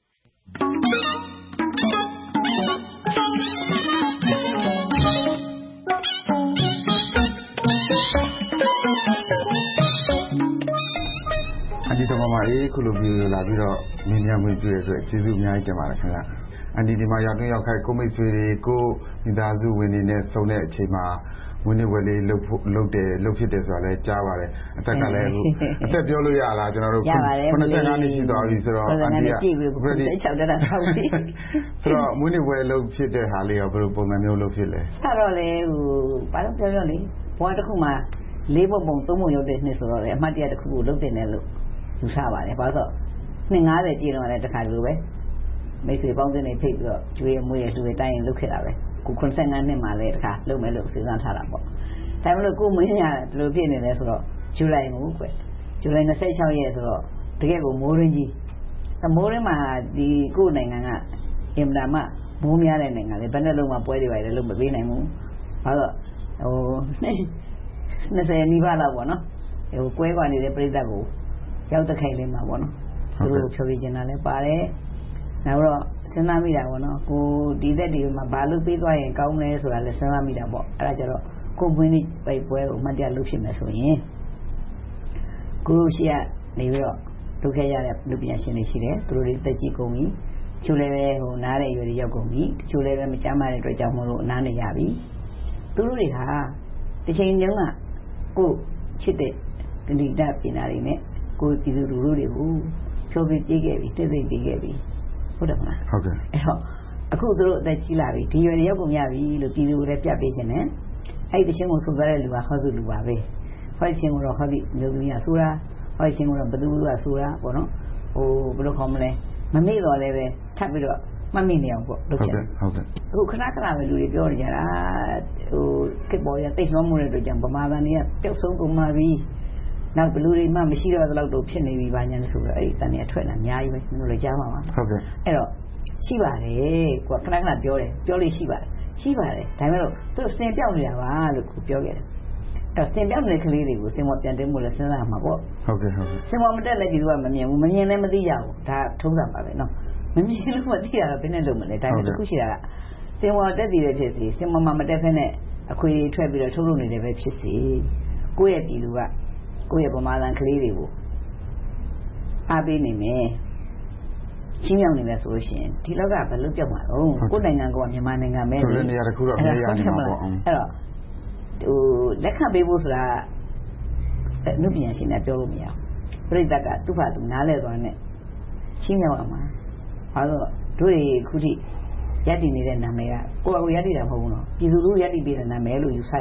[SPEAKER 8] အန်တီဒေါ်မာမာအေးခုလိုမျိုးလာပြီးတော့မြင်ရမှုပြည့်တဲ့အတွက်ကျေးဇူးအများကြီးတင်ပါတယ်ခင်ဗျာအန်တီဒီမှာရောက်တွင်းရောက်ခိုက်ကိုမိတ်ဆွေတွေကိုမိသားစုဝင်တွေနဲ့ဆုံတဲ့အချိန်မှာဝင်းနေဝဲလေးလှုပ်ဖို့လှုပ်တယ်လှုပ်ဖြစ်တယ်ဆိုတာလည်းကြားပါတယ်အသက်ကလည်းအခုအသက်ပြောလို့ရလားကျွန်တော်တို့
[SPEAKER 7] ခုနစ်
[SPEAKER 8] ဆယ်ငါးနှစ်ရှိသွားပြီဆိုတော့အန်တီက
[SPEAKER 7] ခုနစ်ဆယ်ခြောက်တက်တာဟုတ်ပြီ
[SPEAKER 8] ဆိုတော့ဝင်းနေဝဲလှုပ်ဖြစ်တဲ့ဟာလေးရောဘယ်လိုပုံစံမျိုးလှုပ်ဖြစ်လဲ
[SPEAKER 7] အဲ့တော့လေဟိုဘာလို့ပြောပြောလေဘွားတစ်ခုမှလေးပုံပုံသုံးပုံရောက်တဲ့နှစ်ဆိုတော့လေအမှတ်တရတစ်ခုကိုလှုပ်တင်တယ်လို့ယူဆပါတယ်ဘာလို့ဆိုနှစ်ငါးဆယ်ပြည့်တော့လည်းတစ်ခါလိုပဲမိတ်ဆွေပေါင်းတင်နေဖိတ်ပြီးတော့ကျွေးမွေးလူတွေတိုင်းလှုပ်ခဲ့တာပဲခုခုနစ်ဆယ်ငါးနှစ်မှလည်းတစ်ခါလှုပ်မယ်လို့စဉ်းစားထားတာပေါ့ဒါမှမဟုတ်ကိုမင်းညာဘယ်လိုဖြစ်နေလဲဆိုတော့ဇူလိုင်ကိုကွဇူလိုင်၂၆ရက်ဆိုတော့တကယ်ကိုမိုးရင်းကြီးမိုးရင်းမှာဒီကိုနိုင်ငံကအင်မတန်မှမိုးများတဲ့နိုင်ငံလေဘယ်နဲ့လုံးမှပွဲတွေပါလေလုံးမပေးနိုင်ဘူးဘာလို့ဟိုနှစ်ဆယ်နီးပါးလောက်ပေါ့နော်ဟိုကွဲကွာနေတဲ့ပြည်သက်ကိုရောက်တဲ့ခိုင်လေးမှာပေါ့နော်သူတို့ဖြောပြနေတာလည်းပါတယ်နောက်တော့စဉ်းစားမိတာပေါ့နော်ကိုဒီသက်ဒီမှာဘာလို့ပေးသွားရင်ကောင်းလဲဆိုတာလည်းစဉ်းစားမိတာပေါ့အဲ့ဒါကြတော့ကိုမင်းကြီးပိုက်ပွဲကိုမှတ်တရလုပ်ဖြစ်မယ်ဆိုရင်ကိုလိုရှိကနေပြီးတော့လုပ်ခဲ့ရတဲ့လူပညာရှင်တွေရှိတယ်သူတို့တွေတက်ကြီးကုန်ပြီတချို့လည်းပဲဟိုနားတဲ့အရွယ်တွေရောက်ကုန်ပြီတချို့လည်းပဲမကြမ်းမာတဲ့အတွက်ကြောင့်မလို့နားနေရပြီသူတို့တွေဟာတစ်ချိန်တုန်းကကိုချစ်တဲ့ဒီတပင်နာတွေနဲ့ကိုပြည်သူလူထုတွေကိုဖြိုးပြပြေးခဲ့ပြီတိတ်တိတ်ပြေးခဲ့ပြီဟုတ်တယ်မလား
[SPEAKER 8] ဟုတ်ကဲ့
[SPEAKER 7] အဲ့တော့အခုသူတို့အသက်ကြီးလာပြီဒီရွယ်တွေရောက်ကုန်ရပြီလို့ပြည်သူတွေပြတ်ပေးခြင်းနဲ့အဲ့ဒီချင်းကိုဆိုကြတဲ့လူကဟောစုလူပါပဲဟောချင်းကိုတော့ဟောဒီမျိုးသမီးကဆိုတာဟောချင်းကိုတော့ဘသူကဆိုတာပေါ့နော်ဟိုဘယ်လိုခေါ်မလဲမမေ့တော့လည်းပဲထပ်ပြီးတော့မမိနေအောင်ပေါ့လုပ်ချင်
[SPEAKER 8] ဟုတ်ကဲ့
[SPEAKER 7] အခုခဏခဏပဲလူတွေပြောနေကြတာဟိုကစ်ပေါ်ရတိတ်ဆုံးမှုတဲ့အတွက်ကြောင့်ဗမာသားတွေကပျောက်ဆုံးကုန်ပါပြီနောက်ဘလူတွေမှမရှိတော့တဲ့လောက်တော့ဖြစ်နေပြီဘာညာဆိုတော့အဲ့ဒီတန်တွေကထွက်လာအများကြီးပဲမျိုးလည်းကြားပါပါ
[SPEAKER 8] ဟုတ်ကဲ့
[SPEAKER 7] အဲ့တော့ရှိပါတယ်ကွာခဏခဏပြောတယ်ပြောလို့ရှိပါတယ်ရှိပါတယ်ဒါပေမဲ့လို့သူစင်ပြောက်နေတာပါလို့ကိုပြောခဲ့တယ်အဲ့စင်ပြောက်နေတဲ့ကလေးတွေကိုစင်မောပြန်တင်ဖို့လည်းစဉ်းစားမှာပေါ့
[SPEAKER 8] ဟုတ်ကဲ့ဟုတ်ကဲ့
[SPEAKER 7] စင်မောမတက်လည်းဒီကမမြင်ဘူးမမြင်လည်းမသိကြဘူးဒါထုံးစံပါပဲနော်မမြင်လို့မသိရတော့ဘယ်နဲ့လုပ်မလဲဒါပေမဲ့တခုရှိတာကစင်မောတက်တည်တဲ့ဖြစ်စီစင်မောမှာမတက်ဖက်နဲ့အခွေထွက်ပြီးတော့ထုတ်လုပ်နေတယ်ပဲဖြစ်စီကိုယ့်ရဲ့ပြည်သူကကိုယ့်ရဲ့ဗမာသံကလေးတွေကိုအားပေးနေမယ်ချင်းရောက်နေလဲဆိုလို့ရှိရင်ဒီလောက်ကဘယ်လိုပြောက်မှာတော့ကိုယ်နိုင်ငံကမြန်မာနိုင်ငံပဲ
[SPEAKER 8] ဆိုတဲ့နေရာတစ်ခုတော့အများကြီးနေမှာပေါ့
[SPEAKER 7] အဲ့တော့ဟိုလက်ခံပေးဖို့ဆိုတာအနုပညာရှင်တွေပြောလို့မရဘူးပြိတ္တကသူ့ဘာသူနားလဲသွားနဲ့ချင်းရောက်အောင်မှာဘာလို့တို့တွေခုထိရက်တည်နေတဲ့နာမည်ကကိုယ့်အကိုရက်တည်တာမဟုတ်ဘူးနော်ပြည်သူလူရက်တည်ပေးတဲ့နာမည်လို့ယူဆရမှာ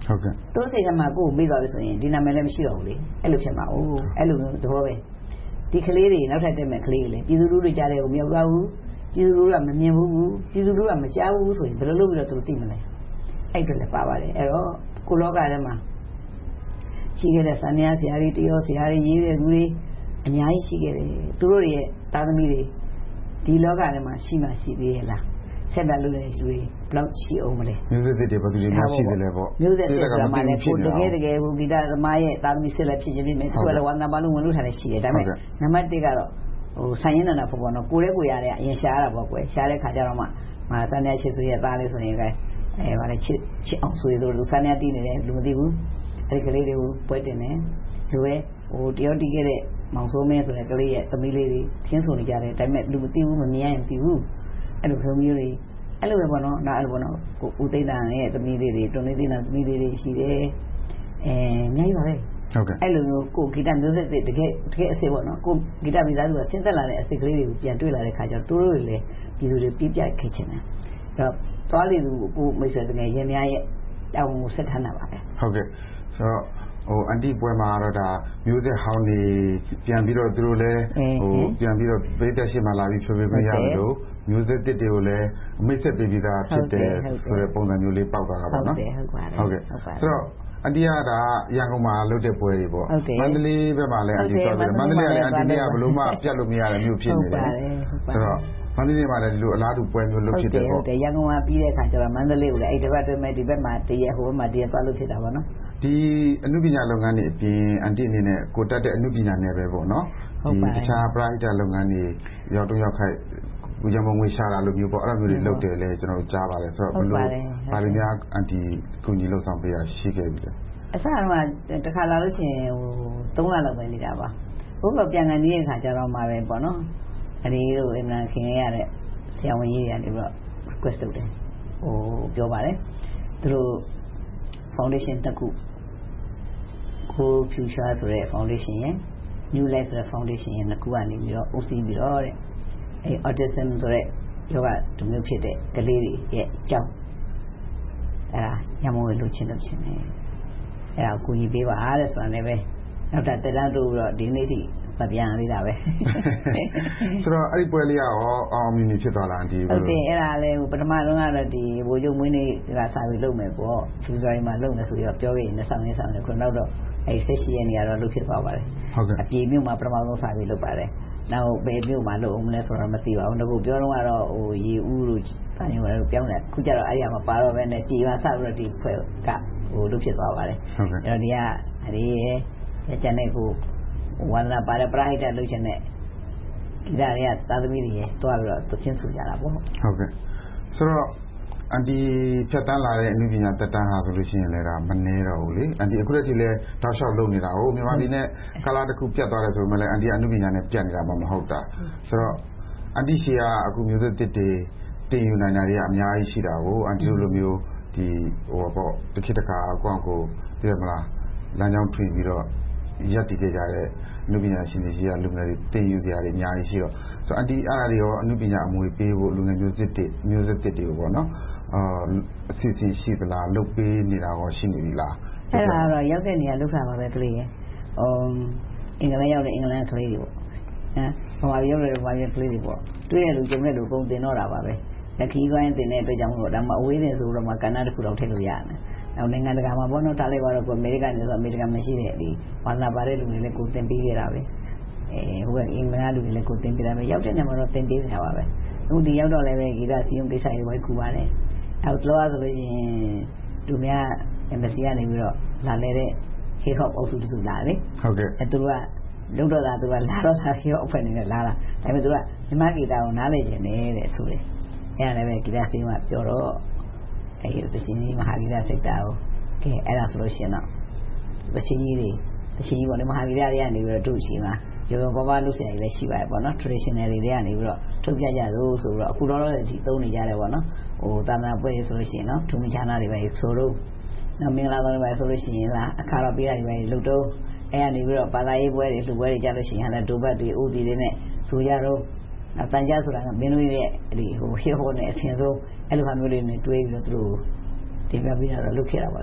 [SPEAKER 8] ဟုတ်ကဲ့
[SPEAKER 9] သူတို့စိတ်ထဲမှာကိုယ်မေ့သွားပြီဆိုရင်ဒီနာမည်လည်းမရှိတော့ဘူးလေအဲ့လိုဖြစ်မှာ哦အဲ့လိုမျိုးသဘောပဲဒီကလေးတွေနောက်ထပ်တက်မဲ့ကလေးတွေလည်းပြည်သူလူထုကြားတယ်ကိုမရောက်သွားဘူးပြည်သူလူထုကမမြင်ဘူးပြည်သူလူထုကမကြားဘူးဆိုရင်ဘယ်လိုလုပ်ပြီးတော့သူတို့သိမလဲအဲ့အတွက်လည်းပါပါတယ်အဲ့တော့ကိုလောကထဲမှာရှိခဲ့တဲ့ဆန္ဒဆရာတွေတရောဆရာတွေရေးတဲ့လူတွေအများကြီးရှိခဲ့တယ်သူတို့ရဲ့သားသမီးတွေဒီလောကထဲမှာရှိမှရှိသေးရဲ့လားဆက်တာလို့လည်းရှိတွေဘလောက်ရှိအောင်မလဲ
[SPEAKER 8] မျိုးဆက်တွေဘာလို့များရှိတယ်လဲပေါ့
[SPEAKER 9] မျိုးဆက်တွေကမှလည်းကိုတကယ်တကယ်ဟိုဂီတသမားရဲ့သားသမီးဆက်လက်ဖြစ်ခြင်းဖြစ်မယ်သူကလည်းဝန္တာပါလုံးဝင်လို့ထားတယ်ရှိတယ်ဒါပေမဲ့နံပါတ်တစ်ကတော့ဟိုဆိုင်ရင်နာဖို့ပေါ့နော်ကိုရဲကိုရတဲ့အရင်ရှားရတာပေါ့ကွယ်ရှားတဲ့ခါကျတော့မှမာဆန်းရချစ်ဆိုရဲ့သားလေးဆိုရင်ကအဲဗါလဲချစ်ချစ်အောင်ဆိုရလို့လူဆန်းရတီးနေတယ်လူမသိဘူးအဲ့ဒီကလေးတွေကိုပွဲတင်တယ်လူပဲဟိုတယောက်တီးခဲ့တဲ့မောင်ဆိုးမင်းဆိုတဲ့ကလေးရဲ့သမီးလေးတွေခင်းဆိုနေကြတယ်ဒါပေမဲ့လူမသိဘူးမမြင်ရင်မသိဘူးအဲ့လိုမျိုးမျိုးတွေအဲ့လိုပဲပေါ့နော်နောက်အဲ့လိုပေါ့နော်ကိုဦးသိန်းတန်ရဲ့သမီးလေးတွေတွန်လေးသိန်းတန်သမီးလေးတွေရှိတယ်အဲညိုင်းပါလေ
[SPEAKER 8] ဟုတ်ကဲ့
[SPEAKER 9] အဲ့လိုမျိုးကိုဂီတမျိုးဆက်တွေတကယ်တကယ်အစစ်ပေါ့နော်ကိုဂီတမိသားစုကဆင်းသက်လာတဲ့အစစ်ကလေးတွေကိုပြန်တွေ့လာတဲ့ခါကျတော့သူတို့တွေလည်းပြည်သူတွေပြပြခဲ့ချင်တယ်အဲ့တော့သွားလေသူကိုမိတ်ဆွေတကယ်ရင်များရဲ့တောင်းကိုဆက်ထမ်းတာပါပဲ
[SPEAKER 8] ဟုတ်ကဲ့ဆိုတော့ဟိုအန်တီပွဲမှာတော့ဒါမျိုးဆက်ဟောင်းနေပြန်ပြီးတော့သူတို့လည်းဟိုပြန်ပြီးတော့ပိတ်သက်ရှိမှလာပြီးဖြိုးဖြိုးပြရလို့မျိုးဆက်တစ်တွေကိုလည်းအမိတ်ဆက်ပေးပြီးသားဖြစ်တယ်ဆိုတဲ့ပုံစံမျိုးလေးပေါက်သွားတာပေါ့နော်
[SPEAKER 9] ဟုတ်တယ်ဟုတ်ပါတယ်
[SPEAKER 8] ဟုတ်ကဲ့ဆိုတော့အန်တီကဒါရန်ကုန်မှာလုပ်တဲ့ပွဲတွေပေါ့မန္တလေးဘက်မှာလည်းအန်တီသွားပြီးမန္တလေးကလည်းအန်တီကဘလို့မှပြတ်လို့မရတဲ့မျိုးဖြစ်နေတယ်ဆိုတော့မန္တလေးမှာလည်းဒီလိုအလားတူပွဲမျိုးလုပ်ဖြစ်တယ်ပေါ့
[SPEAKER 9] ဟုတ်တယ်ရန်ကုန်မှာပြီးတဲ့အခါကျတော့မန္တလေးကိုလည်းအဲ့ဒီဘက်တွဲမဲ့ဒီဘက်မှာတရက်ဟိုဘက်မှာတရက်သွားလုပ်ဖြစ်တာပေါ့နော်
[SPEAKER 8] ဒီအနုပညာလုပ်ငန်းတွေအပြင်အန်တီအနေနဲ့ကိုတက်တဲ့အနုပညာနယ်ပဲပေါ့နော်ဒီတခြား private လုပ်ငန်းတွေရောက်တော့ရောက်ခိုက်ကိုရမငွေရှာတာလိုမျိုးပေါ့အဲ့လိုမျိုးတွေလုပ်တယ်လေကျွန်တော်တို့ကြားပါတယ်ဆိုတော့ဘလို့ဗာလီများအန်တီကိုကြီးလှုပ်ဆောင်ပေးရရှိခဲ့ပြီလေ
[SPEAKER 9] အစကတော့တခါလာလို့ရှိရင်ဟိုသုံးလလောက်ပဲနေတာပါဘုကပြန်ကန်နေတဲ့အခါကျတော့မှပဲပေါ့နော်အဒီတို့အင်မန်ခင်ရတဲ့ဆရာဝန်ကြီးတွေကနေပြီးတော့ request လုပ်တယ်ဟိုပြောပါတယ်သူတို့ foundation တစ်ခုကို future ဆိုတဲ့ foundation ရယ် new life ဆိုတဲ့ foundation ရယ်နှစ်ခုကနေပြီးတော့ဦးစီးပြီးတော့တဲ့အဲ autism ဆိုတဲ့ယောဂတမျိုးဖြစ်တဲ့ကလေးတွေရဲ့အကြောင်းအဲဒါညမဝဲလို့ချင်းလို့ချင်းနေအဲဒါကိုကြီးပေးပါတဲ့ဆိုတာလည်းပဲနောက်တာတက်တန်းတို့တော့ဒီနေ့ထိမပြန်သေးတာပဲ
[SPEAKER 8] ဆိုတော့အဲ့ဒီပွဲလေးကရောအောင်မြင်နေဖြစ်သွားလားဒီ
[SPEAKER 9] ဟုတ်တယ်အဲ့ဒါလည်းပထမဆုံးကတော့ဒီဘိုးချုပ်မွေးနေ့ကစာပြီးလုပ်မယ်ပေါ့ February မှာလုပ်မယ်ဆိုပြီးတော့ပြောခဲ့ရင်ဆောင်နေဆောင်နေခုနောက်တော့အဲ့ဆက်ရှိရနေရတော့လုပ်ဖြစ်သွားပါတယ်
[SPEAKER 8] ဟုတ်ကဲ့
[SPEAKER 9] အပြေမြို့မှာပထမဆုံးစာပြီးလုပ်ပါတယ်နောက်ဘယ်မြို့မှာလုပ်အောင်လဲဆိုတော့မသိပါဘူးငါကပြောတော့ကတော့ဟိုရေဦးလို့တာညိုလည်းပြောင်းတယ်ခုကျတော့အဲ့ရမှာပါတော့ပဲနဲ့ပြေပါစပြီးတော့ဒီဖွဲ့ကဟိုလုပ်ဖြစ်သွားပါတယ်
[SPEAKER 8] ဟုတ်ကဲ့
[SPEAKER 9] အဲ့တော့ဒီကအဲ့ဒီကျန်တဲ့ကိုဝန္ဒပါရပရိဟိတလုပ်ချင်တဲ့ဒီဒါတွေကသာသမီတွေတွားပြီးတော့သူချင်းဆူကြတာပေါ့
[SPEAKER 8] ဟုတ်ကဲ့ဆိုတော့အန်တီဖြတ်တန်းလာတဲ့အနုပညာတက်တန်းဟာဆိုလို့ရှိရင်လည်းဒါမနှဲတော့ဘူးလေအန်တီအခုတည်းကလည်းတောက်လျှောက်လုပ်နေတာဟုတ်မြန်မာပြည်နဲ့ကာလာတစ်ခုပြတ်သွားတယ်ဆိုမှလည်းအန်တီအနုပညာနဲ့ပြတ်နေတာမှမဟုတ်တာဆိုတော့အန်တီရှီကအခုမျိုးဆက်တစ်တွေတင်ယူနိုင်တာတွေကအများကြီးရှိတာကိုအန်တီတို့လိုမျိုးဒီဟိုပေါ့တစ်ခေတ်တစ်ခါအကွန်ကိုသိရမလားလမ်းကြောင်းထွင်ပြီးတော့ရက်တည်ကြတဲ့လူပညာရှင်တွေကြီးကလူငယ်တွေတင်ယူစရာတွေအများကြီးရှိတော့ဆိုအန်တီအားရရောအနုပညာအမွေပေးဖို့လူငယ်မျိုးစစ်တွေမျိုးစစ်တွေပေါ့နော်အာအစီအစဉ်ရှိသလားလုပ်ပေးနေတာရောရှိနေပြီလား
[SPEAKER 9] အဲ့ဒါတော့ရောက်တဲ့နေရာလုပ်တာပါပဲကလေးရယ်ဟိုအင်္ဂလိပ်ရောက်တဲ့အင်္ဂလန်ကလေးတွေပေါ့ဟမ်ဘာပြောလဲဘာပြောကလေးတွေပေါ့တွေ့ရလူကြုံတဲ့လူကုန်တင်တော့တာပါပဲလက်ခီးသွားရင်တင်တဲ့အတွက်ကြောင့်မို့ဒါမှအဝေးတင်ဆိုတော့မှကဏ္ဍတစ်ခုတော့ထည့်လို့ရတယ်နောက်နိုင်ငံတကာမှာဘောနော်ထားလိုက်ပါတော့ကိုအမေရိကန်နေဆိုအမေရိကန်မရှိတဲ့ဒီဝန္ဒပါတဲ့လူတွေလည်းကိုတင်ပေးခဲ့တာပဲအဲဟိုကအင်္ဂလန်လူတွေလည်းကိုတင်ပေးတာပဲရောက်တဲ့နေရာမှာတော့တင်ပေးနေတာပါပဲအခုဒီရောက်တော့လည်းပဲဂီတစီယုံကိစ္စတွေဝိုင်းကူပါတယ်အောက်လောဆိုလို့ရှိရင်သူများ embassy ကနေပြီးတော့လာလဲတဲ့ hip hop အုပ်စုတူလာလေ
[SPEAKER 8] ဟုတ်ကဲ့
[SPEAKER 9] အဲသူကလုံတော့တာသူကလာတော့တာ hip hop အဖွဲ့နေနဲ့လာတာဒါပေမဲ့သူကမြမဂီတကိုနားလေခြင်းနဲ့ဆိုတယ်အဲဒါလည်းပဲဂီတစီယုံကပြောတော့အဲဒီတချင်းကြီးမဟာဂီတစိတ်တာကိုကဲအဲ့ဒါဆိုလို့ရှိရင်တော့တချင်းကြီးတွေတချင်းကြီးပေါ့လေမဟာဂီတတွေကနေပြီးတော့တို့ရှိမှာရုံရုံပေါ်ပါလို့ဆရာကြီးလည်းရှိပါတယ်ပေါ့နော် traditional တွေကနေပြီးတော့ထုတ်ပြကြသို့ဆိုတော့အခုတော့လည်းဒီသုံးနေကြတယ်ပေါ့နော်ဟိုသာသနာပွဲဆိုလို့ရှိရင်နော်ထုံချာနာတွေပဲဆိုတော့နော်မင်္ဂလာဆောင်တွေပဲဆိုလို့ရှိရင်လားအခါတော့ပေးရတယ်ပဲလုတ်တော့အဲ့ကနေပြီးတော့ဘာသာရေးပွဲတွေလူပွဲတွေကြလို့ရှိရင်ဟာလည်းဒုဘတ်တွေဥတီတွေနဲ့ဆိုကြတော့အတန်ကြဆိုတာကမင်းတို့ရဲ့ဒီဟိုဟေဟိုနဲ့အဆင်ဆုံးအဲ့လိုဟာမျိုးလေးနဲ့တွေးပြီးတော့သူတို့တင်ပြပေးတာတော့လုပ်ခဲ့တာပါလေ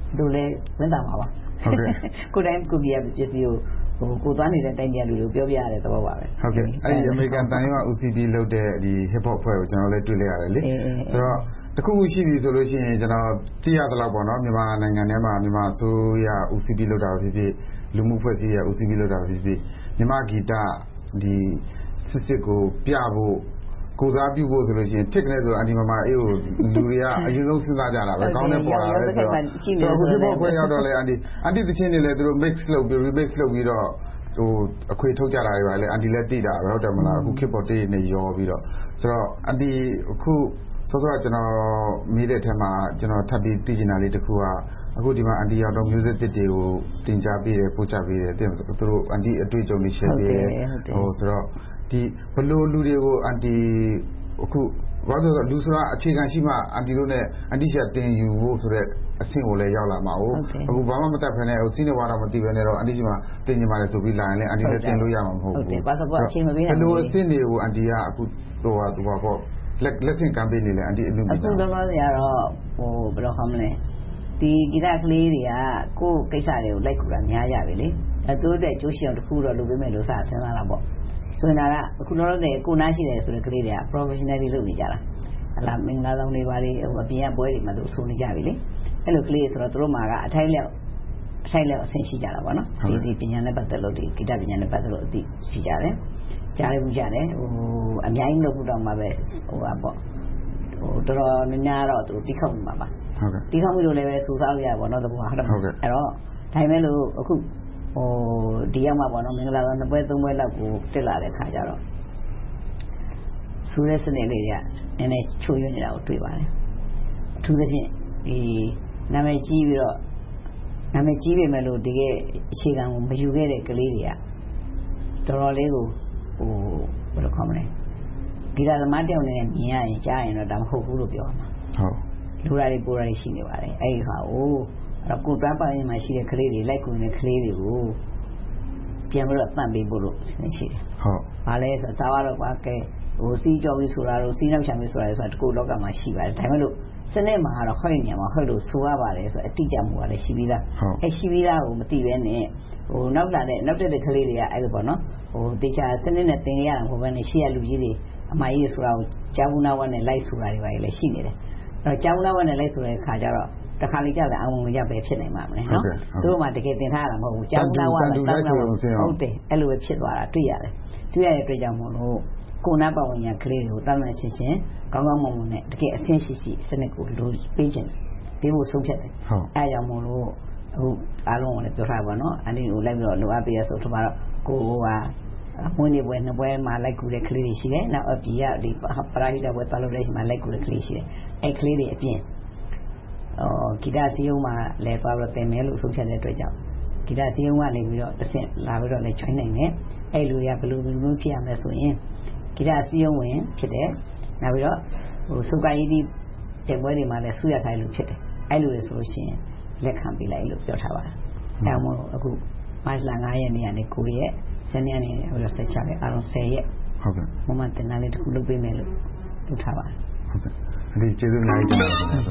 [SPEAKER 9] လူလည်းဝန်တာမှာပါဟုတ်ကဲ့ကိုယ်တိုင်ကိုကြီးရပစ္စည်းကိုဟိုကိုသွားနေတဲ့တိုင်ပြန်လူတွေပြောပြရတဲ့သဘောပါပဲ
[SPEAKER 8] ဟုတ်ကဲ့အဲ့ဒီအမေရိကန်တန်ရုံးက O C D လုပ်တဲ့ဒီ hip hop ဖွဲ့ကိုကျွန်တော်လည်းတွေ့လိုက်ရတယ်လေဆိုတော့တခုခုရှိပြီဆိုလို့ရှိရင်ကျွန်တော်သိရသလောက်ပေါ့နော်မြန်မာနိုင်ငံထဲမှာမြန်မာအစိုးရ O C D လုပ်တာဖြစ်ဖြစ်လူမှုဖွဲ့စည်းရ O C D လုပ်တာဖြစ်ဖြစ်မြန်မာဂီတဒီစစ်စစ်ကိုပြဖို့ကိုစားပြုဖို့ဆိုလို့ရှိရင်တစ်ကလေးဆိုအန်ဒီမမာအေးကိုလူတွေကအရင်ဆုံးစဉ်းစားကြတာပဲကောင်းတဲ့ပေါ်လာပဲဆိုတော့ဆိုတော့ဒီဘောခွဲရောက်တော့လေအန်ဒီအန်ဒီတချင်းတွေလည်းသူတို့ mix လုပ်ပြီး remix လုပ်ပြီးတော့ဟိုအခွေထုတ်ကြတာတွေပါလေအန်ဒီလည်းသိတာပဲဟုတ်တယ်မလားအခုခေတ်ပေါ်တေးနေရောပြီးတော့ဆိုတော့အန်ဒီအခုဆိုတော့ကျွန်တော်မိတဲ့ထဲမှာကျွန်တော်ထပ်ပြီးသိချင်တာလေးတစ်ခုကအခုဒီမှာအန်ဒီရောက်တော့ music တစ်တွေကိုတင်ကြားပေးတယ်ပို့ချပေးတယ်သူတို့အန်ဒီအတွေ့အကြုံတွေ share ပေးတယ်ဟိုဆိုတော့ဒီဘလို့လူတွေကိုအန်တီအခုဘာလို့လဲလူဆိုတာအခြေခံရှိမှအန်တီတို့နဲ့အန်တီချက်တင်ယူဖို့ဆိုတဲ့အဆင့်ကိုလည်းရောက်လာမှာဟုတ်အခုဘာမှမတတ်ဖ ೇನೆ ဟိုစီးနေဝါတော့မသိဘဲနဲ့တော့အန်တီစီမှာတင်နေပါတယ်ဆိုပြီးလာရင်လည်းအန်တီလည်းတင်လို့ရမှာမဟုတ်ဘူးဟုတ်တယ်
[SPEAKER 9] ဘာသာပေါ်အချိန်မပေးနိုင်
[SPEAKER 8] ဘူးဘလို့အဆင့်တွေကိုအန်တီကအခုဟိုဟာဟိုဟာပေါ့လက်လက်ဆင့်ကမ်းပေးနေလေအန်တီအမှု
[SPEAKER 9] အခုတော့တော့ရတော့ဟိုဘယ်လိုခေါ်မလဲဒီဂီတကလေးတွေကကိုယ်ကိစ္စတွေကိုလိုက်ခုတာများရပြီလေအဲတို့တဲ့ကျိုးရှိအောင်တစ်ခုတော့လုပ်ပေးမယ်လို့စစဉ်းစားတာပေါ့ဆိုရင်ကအခုတော့လည်းကိုနားရှိတယ်ဆိုတဲ့ကလေးတွေက professional တွေလုပ်နေကြတာဟလာမင်္ဂလာဆောင်တွေပါလေဟိုအပြင်ကပွဲတွေမှာတို့ဆိုနေကြပြီလေအဲ့လိုကလေးဆိုတော့တို့မှာကအထိုက်လျောက်အထိုက်လျောက်အဆင့်ရှိကြတာပေါ့နော်ဒီဒီပညာနဲ့ပတ်သက်လို့ဒီဂီတပညာနဲ့ပတ်သက်လို့အသိရှိကြတယ်ကြားရမှုကြတယ်ဟိုအများကြီးလုပ်ဖို့တော့မှာပဲဟိုပါပေါ့ဟိုတော်တော်များများတော့တို့တိခောက်မှာပါ
[SPEAKER 8] ဟုတ်ကဲ့
[SPEAKER 9] တိခောက်မှုလို့လည်းပဲစူးစားလို့ရပါတော့တဘောဟုတ်တယ်အဲ့တော့ဒါပေမဲ့လို့အခုဟိုဒီရောက်မှာပေါ့နော်မင်္ဂလာဆောင်နှစ်ပွဲသုံးပွဲလောက်ကိုတက်လာတဲ့ခါကျတော့စူးရဲစနေလေးကနည်းနည်းချိုးရွံ့နေတာကိုတွေ့ပါတယ်အထူးသဖြင့်ဒီနာမည်ကြီးပြီးတော့နာမည်ကြီးပေမဲ့လို့ဒီကအခြေခံကိုမယူခဲ့တဲ့ကလေးတွေကတော်တော်လေးကိုဟိုဘယ်လိုခေါ်မလဲဒီကသမားတယောက်နဲ့မြင်ရရင်ကြားရင်တော့ဒါမဟုတ်ဘူးလို့ပြောမှာ
[SPEAKER 8] ဟုတ်
[SPEAKER 9] လူရာတွေပိုရာတွေရှိနေပါတယ်အဲ့ဒီခါကိုအဲ့တော့ကိုတွန်းပိုင်မှာရှိတဲ့ကလေးတွေလိုက်ကူနေတဲ့ကလေးတွေကိုပြန်ပြီးတော့တန့်ပေးဖို့လို့ဆင်းရှိတယ်
[SPEAKER 8] ဟုတ်
[SPEAKER 9] ဘာလဲဆိုတော့ဒါကတော့ကွာကဲဟိုစီးကြော်ပြီးဆိုတာတို့စီးနောက်ချံပြီးဆိုတာတွေဆိုတာတကူလောကမှာရှိပါတယ်ဒါပေမဲ့လို့စနစ်မှာကတော့ဟောက်နေမှာဟောက်လို့ဆိုရပါတယ်ဆိုအတိအကျမှုကလည်းရှိပြီးသားအဲ့ရှိပြီးသားကိုမသိဘဲနဲ့ဟိုနောက်လာတဲ့နောက်တဲ့ကလေးတွေကအဲ့လိုပေါ့နော်ဟိုတေချာစနစ်နဲ့သင်ရတာမဟုတ်ဘဲနဲ့ရှေ့ရလူကြီးတွေအမကြီးဆိုတာကိုကြာဘူးနာဝတ်နဲ့လိုက်ဆိုတာတွေပါလေရှိနေတယ်အဲ့တော့ကြာဘူးနာဝတ်နဲ့လိုက်ဆိုတဲ့ခါကျတော့တခါလေးကြတယ်အောင်ဝင်ရပဲဖြစ်နိုင်မှာမလဲနော်သူတို့မှတကယ်တင်ထားတာမဟုတ်ဘူးကြောင်းလာဝါပဲတောင်းတာဟုတ်တယ်အဲ့လိုပဲဖြစ်သွားတာတွေ့ရတယ်တွေ့ရတဲ့အတွက်ကြောင့်မို့လို့ကိုနာပဝင်ရကလေးကိုတမ်းတမ်းရှင်းရှင်းကောင်းကောင်းမွန်မွန်နဲ့တကယ်အဆင့်ရှိရှိစနစ်ကိုလိုပေးခြင်းပေးဖို့ဆုံးဖြတ်တယ်အဲကြောင့်မို့လို့အခုအားလုံးကိုလည်းပြောထားပါတော့အန်ဒီကိုလိုက်ပြီးတော့လိုအပ်ပေးရဆိုတော့ကိုကမွေးနေ့ပွဲနှစ်ပွဲမှာလိုက်ကူတဲ့ကလေးတွေရှိတယ်နောက်အပြည်ကဒီပရာဟိတပွဲတော်လို့လည်းရှိမှလိုက်ကူတဲ့ကလေးရှိတယ်အဲကလေးတွေအပြင်အော်ဂီတစီယုံမှာလဲသွားတော့တင်မယ်လို့ဆုံးဖြတ်တဲ့အတွက်ကြောင့်ဂီတစီယုံကနေပြီးတော့တစ်ဆင့်လာပြီးတော့လည်း join နိုင်တယ်အဲ့လူတွေကဘယ်လိုမျိုးဖြစ်ရမလဲဆိုရင်ဂီတစီယုံဝင်ဖြစ်တယ်နောက်ပြီးတော့ဟိုစုကယီဒီတင်ပွဲတွေမှာလည်းဆူရဆိုင်လို့ဖြစ်တယ်အဲ့လိုလေဆိုလို့ရှိရင်လက်ခံပေးလိုက်လို့ပြောထားပါတယ်အဲမို့အခုမတ်လငါးရက်နေ့ကနေကိုရက်စနေနေ့ဟိုဆက်ချတယ်အားလုံးဆယ်ရက်
[SPEAKER 8] ဟုတ်ကဲ့
[SPEAKER 9] မမတင်လာလေးတစ်ခုလုပ်ပေးမယ်လို့လုပ်ထားပါတယ်
[SPEAKER 8] ဟုတ်ကဲ့အဲ့ဒီကျေးဇူးများကြီးတင်ပါတယ်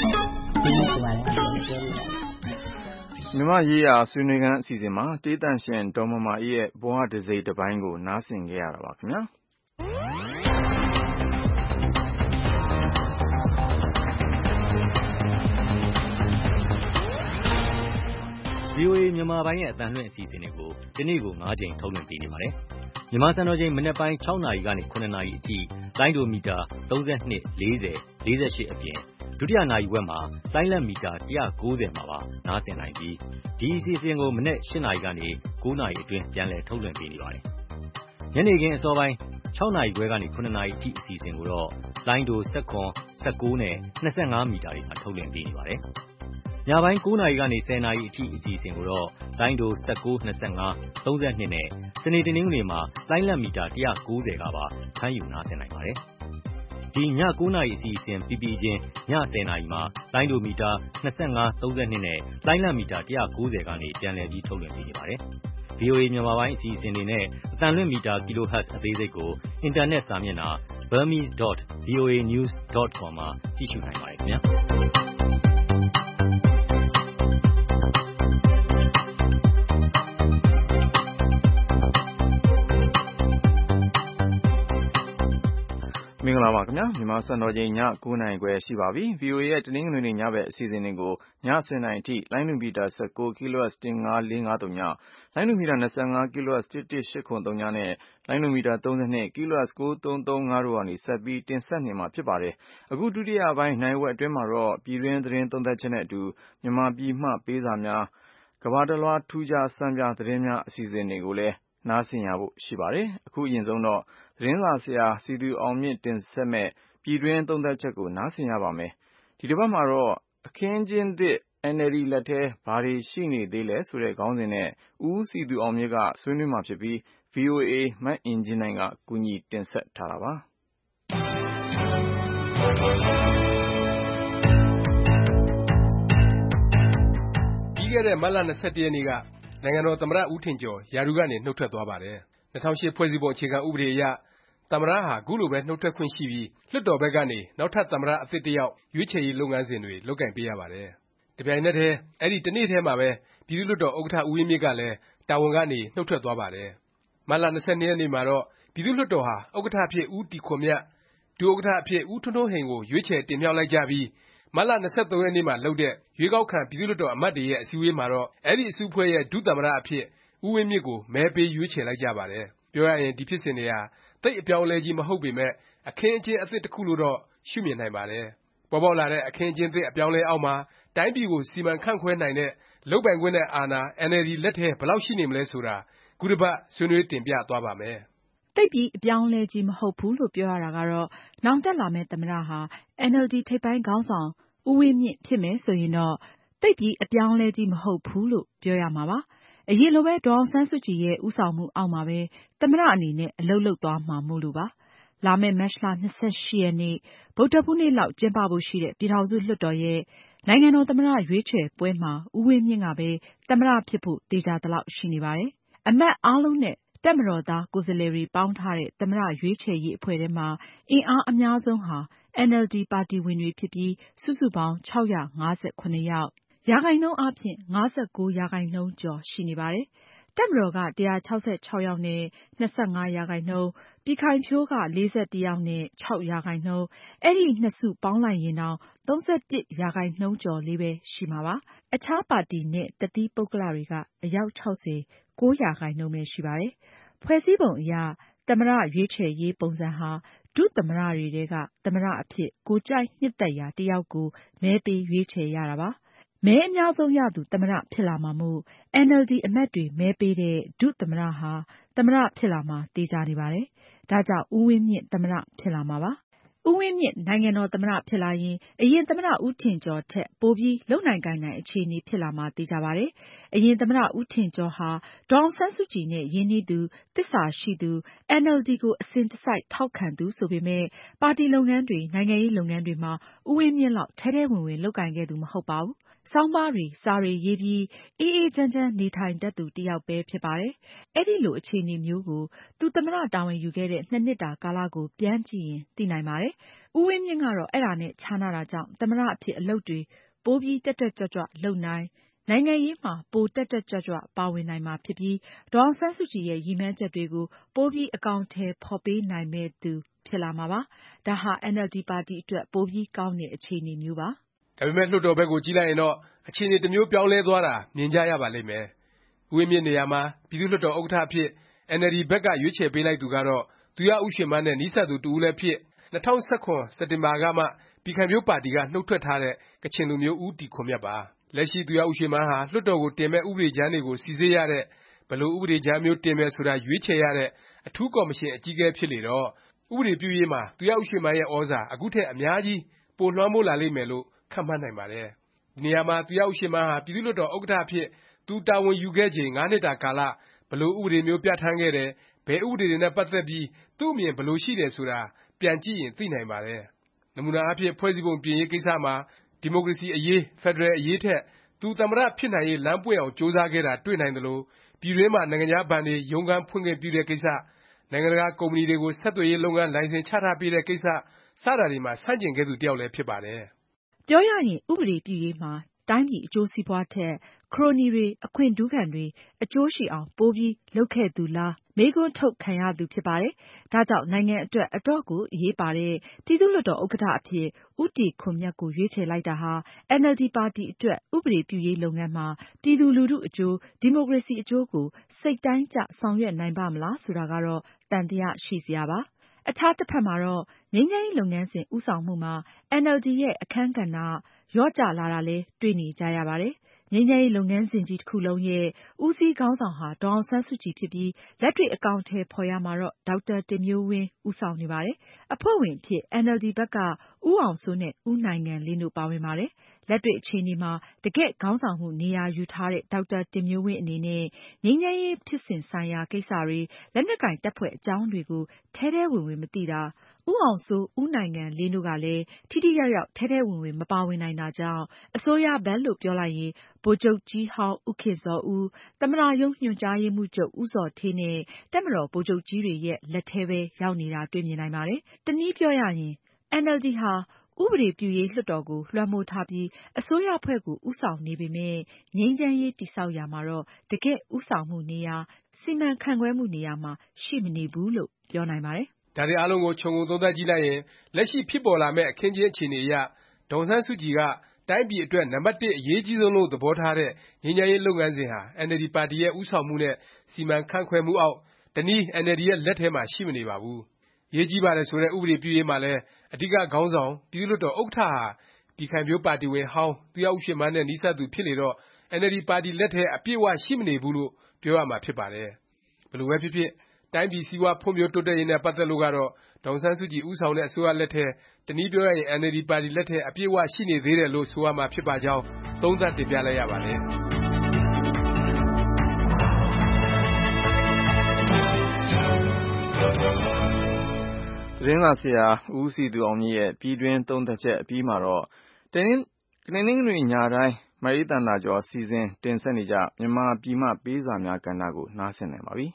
[SPEAKER 2] မြမရေးရာဆွေးနွေးခန်းအစီအစဉ်မှာတေးတန့်ရှင်ဒေါ်မမာအေးရဲ့ဘဝတစိမ့်တစ်ပိုင်းကိုနားဆင်ခဲ့ရတာပါခင်ဗျာ
[SPEAKER 6] ဗွီအိုအေ မြန်မာပိုင်းရဲ့အသံလွှင့်အစီအစဉ်တွေကိုဒီနေ့ကို၅ကြိမ်ထုတ်လွှင့်ပေးနေပါတယ်။မြန်မာစံတော်ချိန်မနက်ပိုင်း၆နာရီကနေ၇နာရီအထိလိုင်းဒိုမီတာ၃၂ ၄၀ ၄၈အပြင်ဒုတိယနာရီဝက်မှာလိုင်းလက်မီတာ၁၉၀မှာပါနားဆင်နိုင်ပြီးဒီအစီအစဉ်ကိုမနက်၈နာရီကနေ၉နာရီအတွင်းပြန်လည်ထုတ်လွှင့်ပေးနေပါတယ်။ညနေခင်းအစောပိုင်း၆နာရီခွဲကနေ၇နာရီအထိအစီအစဉ်ကိုတော့လိုင်းဒို၁၇ ၁၉နဲ့၂၅မီတာတွေမှာထုတ်လွှင့်ပေးနေပါတယ်။ညပိုင်း၉နာရီကနေ၁၀နာရီအထိအစီအစဉ်ကိုတော့လိုင်းဒို၁၉ ၂၅ ၃၂နဲ့စနေတနင်္ဂနွေမှာလိုင်းလက်မီတာ၁၉၀ကပါဖမ်းယူနားဆင်နိုင်ပါတယ်။ဒီည၉နာရီအစီအစဉ်ပြီးပြီးချင်းည၁၀နာရီမှာလိုင်းဒိုမီတာ၂၅ ၃၂နဲ့လိုင်းလက်မီတာ၁၉၀ကနေပြန်လည်ပြီးထုတ်လွှင့်ပေးနေပါတယ်။ ဗွီအိုအေ မြန်မာပိုင်းအစီအစဉ်တွေနဲ့အသံလွှင့်မီတာ kilohertz အသေးစိတ်ကိုအင်တာနက်စာမျက်နှာ burmese dot voa news dot com မှာကြည့်ရှုနိုင်ပါတယ်ခင်ဗျာ။
[SPEAKER 2] မင်္ဂလာပါခင်ဗျာမြန်မာစံတော်ချိန်ည၉နာရီခွဲရှိပါပြီ ဗီအိုအေ ရဲ့တနင်္ဂနွေနေ့ညဘက်အစီအစဉ်တွေကိုည၁၀နာရီအထိလိုင်းလွန်မီတာ၁၉ kHz ၁၅၄၅၃ ညလိုင်းလွန်မီတာ၂၅ kHz ၁၁၈၇၃ ညနဲ့လိုင်းလွန်မီတာ၃၂ kHz ၉၃၃၅တို့ကနေဆက်ပြီးတင်ဆက်နေမှာဖြစ်ပါတယ်အခုဒုတိယပိုင်းနိုင်ဝက်အတွင်းမှာတော့ပြည်တွင်းသတင်းသုံးသပ်ချက်နဲ့အတူမြန်မာပြည်မှပေးစာများကမ္ဘာတစ်လွှားထူးခြားစံပြသတင်းများအစီအစဉ်တွေကိုလည်းနားဆင်ရဖို့ရှိပါတယ်အခုအရင်ဆုံးတော့သတင်းစာဆရာစီသူအောင်မြင့်တင်ဆက်မဲ့ပြည်တွင်းသုံးသပ်ချက်ကိုနားဆင်ရပါမယ်ဒီတစ်ပတ်မှာတော့အခင်းကျင်းသစ် အန်အယ်လ်ဒီ လက်ထဲဘာတွေရှိနေသေးလဲဆိုတဲ့ခေါင်းစဉ်နဲ့ဦးစီသူအောင်မြင့်ကဆွေးနွေးမှာဖြစ်ပြီး ဗွီအိုအေ မအင်ကြင်းနိုင်ကကူညီတင်ဆက်ထားတာပါ
[SPEAKER 10] ပြီးခဲ့တဲ့မတ်လ၂၁ရက်နေ့ကနိုင်ငံတော်သမ္မတဦးထင်ကျော်ရာထူးကနေနှုတ်ထွက်သွားပါတယ်၂၀၀၈ဖွဲ့စည်းပုံအခြေခံဥပဒေအရသမ္မတဟာခုလိုပဲနှုတ်ထွက်ခွင့်ရှိပြီးလွှတ်တော်ဘက်ကနေနောက်ထပ်သမ္မတအသစ်တစ်ယောက်ရွေးချယ်ရေးလုပ်ငန်းစဉ်တွေလုပ်ကိုင်ပေးရပါတယ်။တစ်ပြိုင်နက်တည်းအဲဒီတစ်နေ့ထဲမှာပဲပြည်သူ့လွှတ်တော်ဥက္ကဋ္ဌဦးဝင်းမြင့်ကလည်းတာဝန်ကနေနှုတ်ထွက်သွားပါတယ်။မတ်လ၂၂ရက်နေ့မှာတော့ပြည်သူ့လွှတ်တော်ဟာဥက္ကဋ္ဌအဖြစ်ဦးတီခွန်မြတ်ဒုဥက္ကဋ္ဌအဖြစ်ဦးထွန်းထွန်းဟိန်ကိုရွေးချယ်တင်မြှောက်လိုက်ကြပြီးမတ်လ၂၃ရက်နေ့မှာလုပ်တဲ့ရွေးကောက်ခံပြည်သူ့လွှတ်တော်အမတ်တွေရဲ့အစည်းအဝေးမှာတော့အဲဒီအစုအဖွဲ့ရဲ့ဒုသမ္မတအဖြစ်ဦးဝင်းမြင့်ကိုမဲပေးရွေးချယ်လိုက်ကြပါတယ်။ပြောရရင်ဒီဖြစ်စဉ်တွေဟာသိပ်အပြောင်းအလဲကြီးမဟုတ်ပေမယ့်အခင်းအကျင်းအသစ်တစ်ခုလို့တော့ရှုမြင်နိုင်ပါတယ်။ပေါ်ပေါက်လာတဲ့အခင်းအကျင်းသစ်အပြောင်းအလဲအောက်မှာတိုင်းပြည်ကိုစီမံခန့်ခွဲနိုင်တဲ့လုပ်ပိုင်ခွင့်နဲ့အာဏာ အန်အယ်လ်ဒီ လက်ထဲဘယ်လောက်ရှိနေမလဲဆိုတာခုတစ်ပတ်ဆွေးနွေးတင်ပြသွားပါမယ်
[SPEAKER 5] ။သိပ်ပြီးအပြောင်းအလဲကြီးမဟုတ်ဘူးလို့ပြောရတာကတော့နောင်တက်လာမယ့်သမ္မတဟာ အန်အယ်လ်ဒီ ထိပ်ပိုင်းခေါင်းဆောင်ဦးဝင်းမြင့်ဖြစ်မယ်ဆိုရင်တော့သိပ်ပြီးအပြောင်းအလဲကြီးမဟုတ်ဘူးလို့ပြောရမှာပါ။အရင်လိုပဲဒေါ်အောင်ဆန်းစုကြည်ရဲ့ဦးဆောင်မှုအောက်မှာပဲသမ္မတအနေနဲ့အလုပ်လုပ်သွားမှာမို့လို့ပါ။လာမယ့်မတ်လ၂၈ရက်နေ့ဗုဒ္ဓဟူးနေ့လောက်ကျင်းပဖို့ရှိတဲ့ပြည်ထောင်စုလွှတ်တော်ရဲ့နိုင်ငံတော်သမ္မတရွေးချယ်ပွဲမှာဦးဝင်းမြင့်ကပဲသမ္မတဖြစ်ဖို့သေချာသလောက်ရှိနေပါတယ်။အမတ်အားလုံးနဲ့တပ်မတော်သားကိုယ်စားလှယ်တွေပေါင်းထားတဲ့သမ္မတရွေးချယ်ရေးအဖွဲ့ထဲမှာအင်အားအများဆုံးဟာ အန်အယ်လ်ဒီ ပါတီဝင်တွေဖြစ်ပြီးစုစုပေါင်း၆၅၇ယောက်ရာခိုင်နှုန်းအားဖြင့်၅၉ရာခိုင်နှုန်းကျော်ရှိနေပါတယ်။တပ်မတော်က၁၆၆ယောက်နဲ့၂၅ရာခိုင်နှုန်းပြည်ခိုင်ဖြိုးက၄၁ယောက်နဲ့၆ရာခိုင်နှုန်းအဲဒီနှစ်စုပေါင်းလိုက်ရင်တောင်၃၁ရာခိုင်နှုန်းကျော်လေးပဲရှိမှာပါ။အခြားပါတီနဲ့တသီးပုဂ္ဂလတွေကအယောက်၆၀ ၉ရာခိုင်နှုန်းပဲရှိပါတယ်။ဖွဲ့စည်းပုံအရသမ္မတရွေးချယ်ရေးပုံစံဟာဒုသမ္မတတွေထဲကသမ္မတအဖြစ်ကိုယ်ကြိုက်နှစ်သက်ရာတစ်ယောက်ကိုမဲပေးရွေးချယ်ရတာပါ။မဲအများဆုံးရသူသမ္မတဖြစ်လာမှာမို့အန်အယ်လ်ဒီအမတ်တွေမဲပေးတဲ့ဒုသမ္မတဟာသမ္မတဖြစ်လာမှာသေချာနေပါတယ်။ဒါကြောင့်ဦးဝင်းမြင့်သမ္မတဖြစ်လာမှာပါ။ဦးဝင်းမြင့်နိုင်ငံတော်သမ္မတဖြစ်လာရင်အရင်သမ္မတဦးထင်ကျော်ထက်ပိုပြီးလုပ်နိုင်ကိုင်နိုင်အခြေအနေဖြစ်လာမှာသေချာပါတယ်။အရင်သမ္မတဦးထင်ကျော်ဟာဒေါ်အောင်ဆန်းစုကြည်နဲ့ရင်းနှီးသူသစ္စာရှိသူအန်အယ်လ်ဒီကိုအစဉ်တစိုက်ထောက်ခံသူဆိုပေမယ့်ပါတီလုပ်ငန်းတွေနိုင်ငံရေးလုပ်ငန်းတွေမှာဦးဝင်းမြင့်လောက်ထဲထဲဝင်ဝင်လုပ်ကိုင်ခဲ့သူမဟုတ်ပါဘူး။ဆောင်းပါးတွေစာတွေရေးပြီးအေးအေးချမ်းချမ်းနေထိုင်တတ်သူတစ်ယောက်ပဲဖြစ်ပါတယ်။အဲဒီလိုအခြေအနေမျိုးကိုသူသမ္မတတာဝန်ယူခဲ့တဲ့နှစ်နှစ်တာကာလကိုပြန်ကြည့်ရင်သိနိုင်ပါတယ်။ဦးဝင်းမြင့်ကတော့အဲ့ဒါနဲ့ခြားနာတာကြောင့်သမ္မတအဖြစ်အလုပ်တွေပိုပြီးတက်တက်ကြွကြွလုပ်နိုင်နိုင်ငံရေးမှာပိုတက်တက်ကြွကြွပါဝင်နိုင်မှာဖြစ်ပြီးဒေါ်အောင်ဆန်းစုကြည်ရဲ့ရည်မှန်းချက်တွေကိုပိုပြီးအကောင်အထည်ဖော်ပေးနိုင်မယ့်သူဖြစ်လာမှာပါ။ဒါဟာအန်အယ်လ်ဒီပါတီအတွက်ပိုပြီးကောင်းတဲ့အခြေအနေမျိုးပါ
[SPEAKER 10] ။ဒါပေမဲ့လွှတ်တော်ဘက်ကိုကြည့်လိုက်ရင်တော့အခြေအနေတစ်မျိုးပြောင်းလဲသွားတာမြင်ကြရပါလိမ့်မယ်။ဦးဝင်းမြင့်နေရာမှာပြည်သူ့လွှတ်တော်ဥက္ကဋ္ဌအဖြစ်အန်အယ်လ်ဒီဘက်ကရွေးချယ်ပေးလိုက်သူကတော့သူရဦးရွှေမန်းနဲ့နီးစပ်သူတစ်ဦးလည်းဖြစ်၂၀၁၇စက်တင်ဘာကမှပြည်ခိုင်ဖြိုးပါတီကနှုတ်ထွက်ထားတဲ့ကချင်လူမျိုးဦးတီခွန်မြတ်ပါ။လက်ရှိသူရဦးရွှေမန်းဟာလွှတ်တော်ကိုတင်မဲ့ဥပဒေကြမ်းတွေကိုစိစစ်ရတဲ့ဘယ်လိုဥပဒေကြမ်းမျိုးတင်မယ်ဆိုတာရွေးချယ်ရတဲ့အထူးကော်မရှင်အကြီးအကဲဖြစ်လေတော့ဥပဒေပြုရေးမှာသူရဦးရွှေမန်းရဲ့ဩဇာအခုထက်အများကြီးပိုလွှမ်းမိုးလာလိမ့်မယ်လို့ခန့်မှန်းနိုင်ပါတယ်။ဒီနေရာမှာသူရဦးရွှေမန်းဟာပြည်သူ့လွှတ်တော်ဥက္ကဋ္ဌအဖြစ်သူတာဝန်ယူခဲ့ချိန်၅နှစ်တာကာလဘယ်လိုဥပဒေမျိုးပြဋ္ဌာန်းခဲ့တယ်ဘယ်ဥပဒေတွေနဲ့ပတ်သက်ပြီးသူ့အမြင်ဘယ်လိုရှိတယ်ဆိုတာပြန်ကြည့်ရင်သိနိုင်ပါတယ်။နမူနာအားဖြင့်ဖွဲ့စည်းပုံပြင်ရေးကိစ္စမှာဒီမိုကရေစီအရေးဖက်ဒရယ်အရေးထက်သူသမ္မတဖြစ်နိုင်ရေးလမ်းပွင့်အောင်ကြိုးစားခဲ့တာတွေ့နိုင်သလိုပြည်တွင်းမှာနိုင်ငံခြားဘဏ်တွေရုံးခန်းဖွင့်ခွင့်ပြုတဲ့ကိစ္စနိုင်ငံတကာကုမ္ပဏီတွေကိုဆက်သွယ်ရေးလုပ်ငန်းလိုင်စင်ချထားပေးတဲ့ကိစ္စစတာတွေမှာဆန့်ကျင်ခဲ့သူတစ်ယောက်လည်းဖြစ်ပါတယ်
[SPEAKER 5] ။ပြောရရင်ဥပဒေပြုရေးမှာတ
[SPEAKER 11] တိုင်းပြည်အကျိုးစီးပွားထက်ခရိုနီတွေအခွင့်ထူးခံတွေအကျိုးရှိအောင်ပိုပြီးလုပ်ခဲ့သူလားမေးခွန်းထုတ်ခံရသူဖြစ်ပါတယ်။ဒါကြောင့်နိုင်ငံအတွက်အတော့ကိုအရေးပါတဲ့ပြည်သူ့လွှတ်တော်ဥက္ကဋ္ဌအဖြစ်ဦးတီခွန်မြတ်ကိုရွေးချယ်လိုက်တာဟာ အင်န်အယ်လ်ဒီ ပါတီအတွက်ဥပဒေပြုရေးလုပ်ငန်းမှာပြည်သူလူထုအကျိုးဒီမိုကရေစီအကျိုးကိုစိတ်တိုင်းကျဆောင်ရွက်နိုင်ပါ့မလားဆိုတာကတော့သံသယရှိစရာပါ။အခြားတစ်ဖက်မှာတော့ငြိမ်းချမ်းရေးလုပ်ငန်းစဉ်ဦးဆောင်မှုမှာ အင်န်အယ်လ်ဒီ ရဲ့အခန်းကဏ္ဍလျော့ကျလာတာလည်းတွေ့နေကြရပါတယ်။ငြိမ်းချမ်းရေးလုပ်ငန်းစဉ်ကြီးတစ်ခုလုံးရဲ့ဦးစီးခေါင်းဆောင်ဟာဒေါ်အောင်ဆန်းစုကြည်ဖြစ်ပြီးလက်တွေ့အကောင်အထည်ဖော်ရမှာတော့ဒေါက်တာတင်မျိုးဝင်းဦးဆောင်နေပါတယ်။အဖွဲ့ဝင်အဖြစ် အင်န်အယ်လ်ဒီ ဘက်ကဦးအောင်စိုးနဲ့ဦးနိုင်ငံလင်းတို့ပါဝင်ပါတယ်။လက်တွေ့အခြေအနေမှာတကယ့်ခေါင်းဆောင်မှုနေရာယူထားတဲ့ဒေါက်တာတင်မျိုးဝင်းအနေနဲ့ငြိမ်းချမ်းရေးဖြစ်စဉ်ဆိုင်ရာကိစ္စတွေလက်နက်ကိုင်တပ်ဖွဲ့အကြောင်းတွေကိုထဲထဲဝင်ဝင်မသိတာဦးအောင်စိုးဦးနိုင်ငံလင်းတို့ကလည်းထိထိရောက်ရောက်ထဲထဲဝင်ဝင်မပါဝင်နိုင်တာကြောင့်အစိုးရဘက်လို့ပြောလိုက်ရင်ဗိုလ်ချုပ်ကြီးဟောင်းဦးခင်ဇော်ဦးသမ္မတရုံးညွှန်ကြားရေးမှူးချုပ်ဦးဇော်ဌေးနဲ့တပ်မတော်ဗိုလ်ချုပ်ကြီးတွေရဲ့လက်ထဲပဲရောက်နေတာတွေ့မြင်နိုင်ပါတယ်။တနည်းပြောရရင် အင်န်အယ်လ်ဒီ ဟာဥပဒေပြုရေးလွှတ်တော်ကိုလွှမ်းမိုးထားပြီးအစိုးရအဖွဲ့ကိုဦးဆောင်နေပေမယ့်ငြိမ်းချမ်းရေးတည်ဆောက်ရာမှာတော့တကယ့်ဦးဆောင်မှုနေရာစီမံခန့်ခွဲမှုနေရာမှာရှိမနေဘူးလို့ပြောနိုင်ပါတယ်
[SPEAKER 10] ။ဒါတွေအားလုံးကိုခြုံငုံသုံးသပ်ကြည့်လိုက်ရင်လက်ရှိဖြစ်ပေါ်လာမယ့်အခင်းအကျင်းအခြေအနေအရဒေါ်အောင်ဆန်းစုကြည်ကတိုင်းပြည်အတွက်နံပါတ်တစ်အရေးကြီးဆုံးလို့သဘောထားတဲ့ငြိမ်းချမ်းရေးလုပ်ငန်းစဉ်ဟာ အင်န်အယ်လ်ဒီ ပါတီရဲ့ဦးဆောင်မှုနဲ့စီမံခန့်ခွဲမှုအောက်တနည်း အင်န်အယ်လ်ဒီ ရဲ့လက်ထဲမှာရှိမနေပါဘူး။ရေးကြီးပါတယ်ဆိုတဲ့ဥပဒေပြုရေးမှာလည်းအဓိကခေါင်းဆောင်ပြည်သူ့လွှတ်တော်ဥက္ကဋ္ဌဟာပြည်ခိုင်ဖြိုးပါတီဝင်ဟောင်းသူရဦးရွှေမန်းနဲ့နီးစပ်သူဖြစ်လေတော့အင်န်အယ်လ်ဒီ ပါတီလက်ထဲအပြည့်အဝရှိမနေဘူးလို့ပြောရမှာဖြစ်ပါတယ်။ဘယ်လိုပဲဖြစ်ဖြစ်တိုင်းပြည်စီးပွားဖွံ့ဖြိုးတိုးတက်ရေးနဲ့ပတ်သက်လို့ကတော့ဒေါ်အောင်ဆန်းစုကြည်ဦးဆောင်တဲ့အစိုးရလက်ထဲတနည်းပြောရရင် အင်န်အယ်လ်ဒီ ပါတီလက်ထဲအပြည့်အဝရှိနေသေးတယ်လို့ဆိုရမှာဖြစ်ပါကြောင်းသုံးသပ်တင်ပြလိုက်ရပါတယ်။
[SPEAKER 2] ။သတင်းစာဆရာဦးစည်သူအောင်မြင့်ရဲ့ပြည်တွင်းသုံးသပ်ချက်အပြီးမှာတော့တနင်္ဂနွေညတိုင်းမအေးသန္တာကျော်စီစဉ်တင်ဆက်နေကြမြန်မာပြည်မှပေးစာများကဏ္ဍကိုနားဆင်နိုင်ပါပြီ။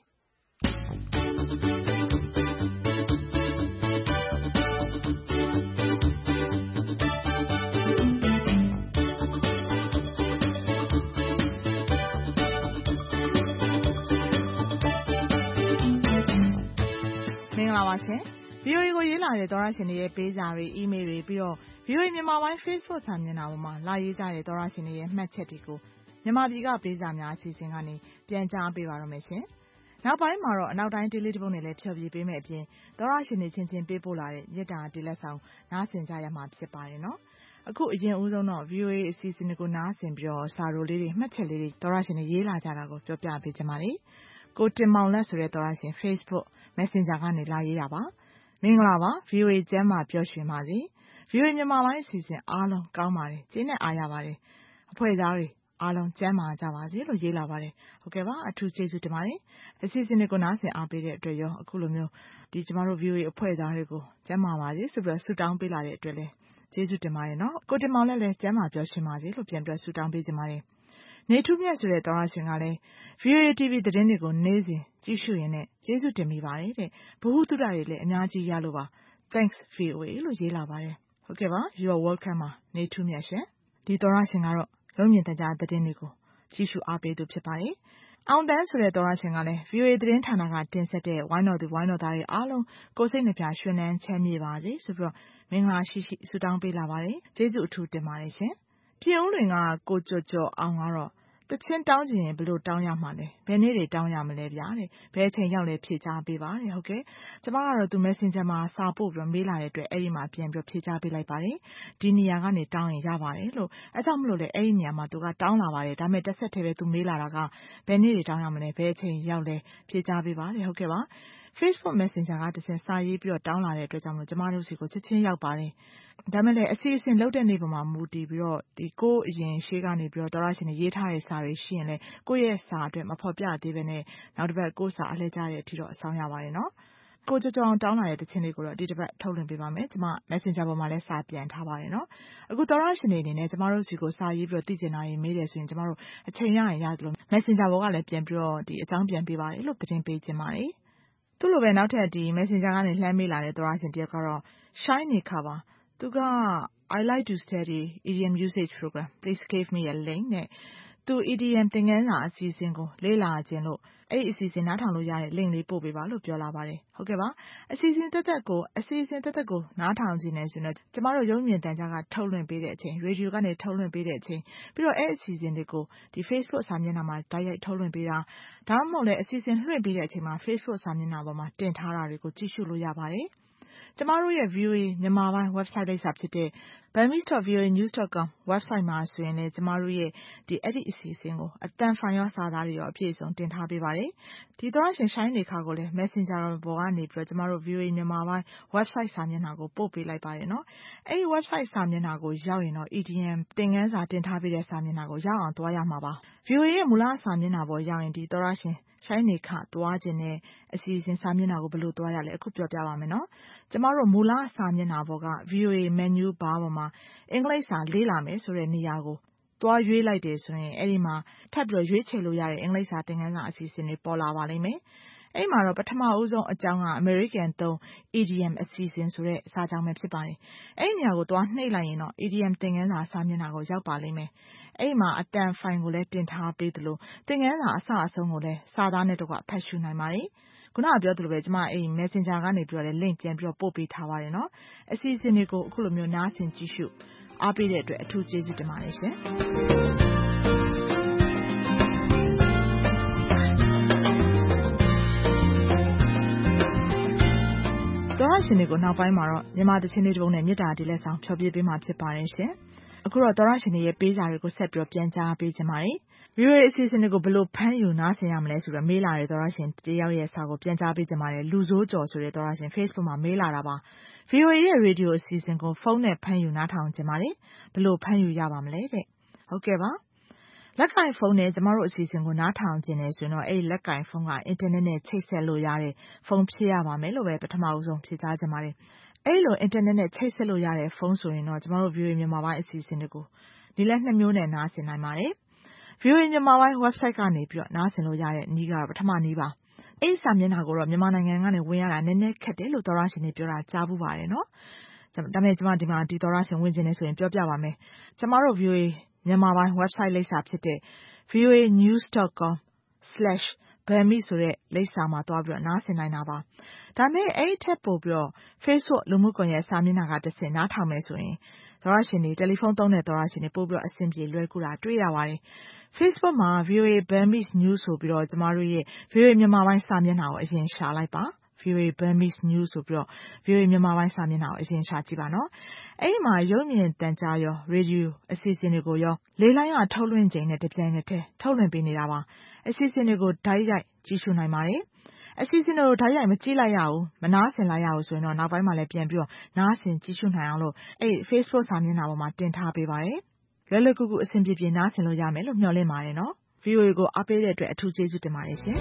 [SPEAKER 12] မင်္ဂလာပါရှင်။ ဗွီအိုအေကိုရေးလာတဲ့သောတရှင်တွေရဲ့ပေးစာတွေအီးမေးလ်တွေပြီးတော့ ဗွီအိုအေမြန်မာပိုင်း Facebook စာမျက်နှာပေါ်မှာလာရေးကြတဲ့သောတရှင်တွေရဲ့မှတ်ချက်တွေကိုမြန်မာပြည်ကပေးစာများအစီအစဉ်ကနေပြန်ကြားပေးပါတော့မယ်ရှင်။နောက်ပိုင်းမှာတော့အနောက်တိုင်းတေးလေးတစ်ပုဒ်နဲ့လည်းဖြော်ပြပေးမယ်အပြင်သောတရှင်တွေချင်းချင်းပေးပို့လာတဲ့မေတ္တာတေးလက်ဆောင်နားဆင်ကြရမှာဖြစ်ပါတယ်နော်။အခုအရင်ဦးဆုံးတော့ ဗွီအိုအေအစီအစဉ်တွေကိုနားဆင်ပြီးတော့စာရိုးလေးတွေမှတ်ချက်လေးတွေသောတရှင်တွေရေးလာကြတာကိုပြောပြပေးချင်ပါတယ်။ကိုတင်မောင်လက်ဆိုတဲ့သောတရှင် Facebook Messenger ကနေလာရေးတာပါ။မင်္ဂလာပါ ဗွီအိုအေကျမ်းမာပျော်ရွှင်ပါစေ။ ဗွီအိုအေမြန်မာပိုင်းအစီအစဉ်အားလုံးကောင်းပါတယ်။ကျေးဇူးနဲ့အားရပါတယ်။အဖွဲ့သားတွေအားလုံးကျမ်းမာကြပါစေလို့ရေးလာပါတယ်။ဟုတ်ကဲ့ပါအထူးကျေးဇူးတင်ပါတယ်။အစီအစဉ်တွေကိုနားဆင်အားပေးတဲ့အတွက်ရောအခုလိုမျိုးဒီကျမတို့ ဗွီအိုအေအဖွဲ့သားတွေကိုကျမ်းမာပါစေဆိုပြီးဆုတောင်းပေးလာတဲ့အတွက်လည်းကျေးဇူးတင်ပါတယ်နော်။ကိုတင်မောင်လည်းလည်းကျမ်းမာပျော်ရွှင်ပါစေလို့ပြန်တွဲဆုတောင်းပေးကြပါတယ်။နေထူးမြတ်ဆိုတဲ့သောရရှင်ကလည်း ဗွီအိုအေ တီဗီ သတင်းတွေကိုနေ့စဉ်ကြည့်ရှုရင်းနဲ့ကျေးဇူးတင်မိပါတယ်တဲ့။ဘုဟုတုဒတွေလည်းအများကြီးရလို့ပါ။ Thanks ဗွီအိုအေ လို့ရေးလာပါတယ်။ဟုတ်ကဲ့ပါ You are welcome ပါနေထူးမြတ်ရှင်။ဒီသောရရှင်ကတော့ရုပ်မြင်သံကြားသတင်းတွေကိုကြည့်ရှုအားပေးသူဖြစ်ပါတယ်။အောင်တန်းဆိုတဲ့သောရရှင်ကလည်း ဗွီအိုအေ သတင်းဌာနကတင်ဆက်တဲ့ဝိုင်းတော်သူဝိုင်းတော်သားတွေအားလုံးကိုစိတ်နှပြရွှင်လန်းချမ်းမြေ့ပါစေဆိုပြီးတော့မင်္ဂလာရှိရှိဆုတောင်းပေးလာပါတယ်။ကျေးဇူးအထူးတင်ပါတယ်ရှင်။ပြင်ဦးလွင်ကကိုကျော်ကျော်အောင်ကတော့တချင်းတောင်းချင်ရင်ဘယ်လိုတောင်းရမှာလဲဘယ်နေ့တွေတောင်းရမလဲဗျာတဲ့ဘယ်အချိန်ရောက်လဲဖြေချပေးပါတဲ့ဟုတ်ကဲ့ကျမကတော့သူ Messenger မှာစာပို့ပြီးမေးလာတဲ့အတွက်အဲ့ဒီမှာပြန်ပြီးဖြေချပေးလိုက်ပါတယ်ဒီနေရာကနေတောင်းရင်ရပါတယ်လို့အဲကြောင့်မလို့လေအဲ့ဒီနေရာမှာသူကတောင်းလာပါတယ်ဒါပေမဲ့တစ်ဆက်တည်းပဲသူမေးလာတာကဘယ်နေ့တွေတောင်းရမလဲဘယ်အချိန်ရောက်လဲဖြေချပေးပါတဲ့ဟုတ်ကဲ့ပါFacebook Messenger ကတစင်စာရေးပြီးတော့တောင်းလာတဲ့အတွက်ကြောင့်မလို့ကျမတို့စီကိုချက်ချင်းရောက်ပါတယ်ဒါမဲ့လည်းအစီအစဉ်လုပ်တဲ့နေ့ပေါ်မှာမူတည်ပြီးတော့ဒီကိုအရင်ရှေ့ကနေပြီးတော့သောရရှင်တွေရေးထားတဲ့စာတွေရှိရင်လည်းကိုယ့်ရဲ့စာအတွက်မဖော်ပြသေးပဲနဲ့နောက်တစ်ပတ်ကိုယ့်စာအလှည့်ကြတဲ့အထိတော့အဆောင်ရပါတယ်နော်ကိုကြောကြောင်တောင်းလာတဲ့တခြင်းလေးကိုတော့ဒီတစ်ပတ်ထုတ်လွှင့်ပေးပါမယ်ကျမ Messenger ပေါ်မှာလည်းစာပြန်ထားပါတယ်နော်အခုသောရရှင်တွေအနေနဲ့ကျမတို့စီကိုစာရေးပြီးတော့သိကျင်တာရေးမေးတယ်ဆိုရင်ကျမတို့အချိန်ရရင်ရတယ်လို့ Messenger ပေါ်ကလည်းပြန်ပြီးတော့ဒီအကြောင်းပြန်ပေးပါတယ်လို့သတင်းပေးခြင်းပါတယ်သူ့လိုပဲနောက်ထပ်ဒီ Messenger ကနေလှမ်းမေးလာတဲ့သောရရှင်တယောက်ကတော့ Shine နေခါပါသူက I like to study idiom usage program. Please give me a link နဲ့သူ idiom သင်ခန်းစာအစီအစဉ်ကိုလေ့လာခြင်းလို့အဲ့ဒီအစီအစဉ်နားထောင်လို့ရတဲ့ link လေးပို့ပေးပါလို့ပြောလာပါတယ်။ဟုတ်ကဲ့ပါ။အစီအစဉ်သက်သက်ကိုအစီအစဉ်သက်သက်ကိုနားထောင်ကြည့်နေဆိုတော့ကျမတို့ရုပ်မြင်သံကြားကထုတ်လွှင့်ပေးတဲ့အချိန် radio ကနေထုတ်လွှင့်ပေးတဲ့အချိန်ပြီးတော့အဲ့အစီအစဉ်တွေကိုဒီ Facebook စာမျက်နှာမှာတိုက်ရိုက်ထုတ်လွှင့်ပေးတာဒါမှမဟုတ်လည်းအစီအစဉ်လွှင့်ပေးတဲ့အချိန်မှာ Facebook စာမျက်နှာပေါ်မှာတင်ထားတာတွေကိုကြည့်ရှုလို့ရပါတယ်။ကျမတို့ရဲ့ V O A မြန်မာပိုင်း website လိပ်စာဖြစ်တဲ့ burmese dot v o a news dot com website မှာဆိုရင်လည်းကျမတို့ရဲ့ဒီအဲ့ဒီအစီအစဉ်ကိုအတန်ဖိုင်ရောစာသားတွေရောအပြည့်အစုံတင်ထားပေးပါတယ်။ဒီသောရရှင်ရှိုင်းနေခါကိုလည်း Messenger ပေါ်ကနေပြီးတော့ကျမတို့ V O A မြန်မာပိုင်း website စာမျက်နှာကိုပို့ပေးလိုက်ပါတယ်နော်။အဲ့ဒီ website စာမျက်နှာကိုရောက်ရင်တော့ idiom သင်ခန်းစာတင်ထားပေးတဲ့စာမျက်နှာကိုရောက်အောင်သွားရမှာပါ။ V O A ရဲ့မူလစာမျက်နှာပေါ်ရောက်ရင်ဒီသောရရှင်ရှိုင်းနေခါသွားခြင်းနဲ့အစီအစဉ်စာမျက်နှာကိုဘယ်လိုသွားရလဲအခုပြောပြပါမယ်နော်။ကျမတို့မူလစာမျက်နှာပေါ်က V O A menu bar ပေါ်မှာအင်္ဂလိပ်စာလေ့လာမယ်ဆိုတဲ့နေရာကိုသွားရွေးလိုက်တယ်ဆိုရင်အဲ့ဒီမှာထပ်ပြီးတော့ရွေးချယ်လို့ရတဲ့အင်္ဂလိပ်စာသင်ခန်းစာအစီအစဉ်တွေပေါ်လာပါလိမ့်မယ်။အဲ့မှာတော့ပထမဦးဆုံးအကြောင်းက American သုံး idiom အစီအစဉ်ဆိုတဲ့စာကြောင်းပဲဖြစ်ပါတယ်။အဲ့ဒီနေရာကိုသွားနှိပ်လိုက်ရင်တော့ idiom သင်ခန်းစာစာမျက်နှာကိုရောက်ပါလိမ့်မယ်။အဲ့မှာအတန်ဖိုင်ကိုလည်းတင်ထားပေးသလိုသင်ခန်းစာအစအဆုံးကိုလည်းစာသားနဲ့တကွဖတ်ရှုနိုင်ပါတယ်။ခုနကပြောသလိုပဲကျမအဲ့ Messenger ကနေပြီးတော့လည်း link ပြန်ပြီးတော့ပို့ပေးထားပါတယ်နော်။အစီအစဉ်တွေကိုအခုလိုမျိုးနားဆင်ကြည့်ရှုအားပေးတဲ့အတွက်အထူးကျေးဇူးတင်ပါတယ်ရှင်။သောရရှင်တွေကိုနောက်ပိုင်းမှာတော့မြန်မာသချင်းလေးတစ်ပုဒ်နဲ့မေတ္တာတီလက်ဆောင်ဖျော်ဖြေပေးမှာဖြစ်ပါတယ်ရှင်။အခုတော့သောရရှင်တွေရဲ့ပေးစာတွေကိုဆက်ပြီးတော့ပြန်ကြားပေးခြင်းပါတယ်။ V O A အစီအစဉ်တွေကိုဘယ်လိုဖမ်းယူနားဆင်ရမလဲဆိုတော့မေးလာတဲ့သောရရှင်တယောက်ရဲ့စာကိုပြန်ကြားပေးခြင်းပါတယ်။လူဆိုးကျော်ဆိုတဲ့သောရရှင် Facebook မှာမေးလာတာပါ။ V O A ရဲ့ radio အစီအစဉ်ကိုဖုန်းနဲ့ဖမ်းယူနားထောင်ခြင်းပါတယ်။ဘယ်လိုဖမ်းယူရပါမလဲတဲ့။ဟုတ်ကဲ့ပါ။လက်ကင်ဖုန်းနဲ့ကျမတို့အစီအစဉ်ကိုနားထောင်ခြင်းနဲ့ဆိုရင်တော့အဲ့လက်ကင်ဖုန်းကအင်တာနက်နဲ့ချိတ်ဆက်လို့ရတဲ့ဖုန်းဖြစ်ရပါမယ်လို့ပဲပထမဦးဆုံးဖြေကြားခြင်းပါတယ်။အဲ့လိုအင်တာနက်နဲ့ချိတ်ဆက်လို့ရတဲ့ဖုန်းဆိုရင်တော့ကျမတို့ V O A မြန်မာပိုင်းအစီအစဉ်တွေကိုဒီလက်နှစ်မျိုးနဲ့နားဆင်နိုင်ပါတယ်။ V O A မြန်မာပိုင်း website ကနေပြီးတော့နားဆင်လို့ရတဲ့နည်းကတော့ပထမနည်းပါ။အဲ့စာမျက်နှာကိုတော့မြန်မာနိုင်ငံကနေဝင်ရတာနည်းနည်းခက်တယ်လို့သောရရှင်တွေပြောတာကြားဘူးပါတယ်နော်။ဒါပေမဲ့ကျမဒီမှာဒီသောရရှင်ဝင်ခြင်းနဲ့ဆိုရင်ပြောပြပါမယ်။ကျမတို့ V O A မြန်မာပိုင်း website လိပ်စာဖြစ်တဲ့ v o a news dot com slash burmese ဆိုတဲ့လိပ်စာမှာသွားပြီးတော့နားဆင်နိုင်တာပါ။ဒါမဲ့အဲ့ထက်ပို့ပြီးတော့ Facebook လူမှုကွန်ရက်စာမျက်နှာကတစ်ဆင့်နားထောင်မယ်ဆိုရင်သောရရှင်တွေတယ်လီဖုန်းသုံးတဲ့သောရရှင်တွေပို့ပြီးတော့အဆင်ပြေလွယ်ကူတာတွေ့ရပါတယ်။ Facebook မှာ V O A Burmese News ဆိုပြီးတော့ကျမတို့ရဲ့ V O A မြန်မာပိုင်းစာမျက်နှာကိုအရင်ရှာလိုက်ပါ။ V O A Burmese News ဆိုပြီးတော့ V O A မြန်မာပိုင်းစာမျက်နှာကိုအရင်ရှာကြည့်ပါနော်။အဲ့ဒီမှာရုပ်မြင်သံကြားရော radio အစီအစဉ်တွေကိုရောလေလိုင်းကထုတ်လွှင့်ချိန်နဲ့တပြိုင်နက်တည်းထုတ်လွှင့်ပေးနေတာပါ။အစီအစဉ်တွေကိုဓာတ်ရိုက်ကြည့်ရှုနိုင်ပါတယ်။အစီအစဉ်တွေကိုဓာတ်ရိုက်မကြည့်လိုက်ရဘူးမနားဆင်လိုက်ရဘူးဆိုရင်တော့နောက်ပိုင်းမှာလည်းပြန်ပြီးတော့နားဆင်ကြည့်ရှုနိုင်အောင်လို့အဲ့ Facebook စာမျက်နှာပေါ်မှာတင်ထားပေးပါတယ်။လွယ်လွယ်ကူကူအဆင်ပြေပြေနားဆင်လို့ရမယ်လို့မျှော်လင့်ပါတယ်နော်။ V O A ကိုအားပေးတဲ့အတွက်အထူးကျေးဇူးတင်ပါတယ်ရှင်။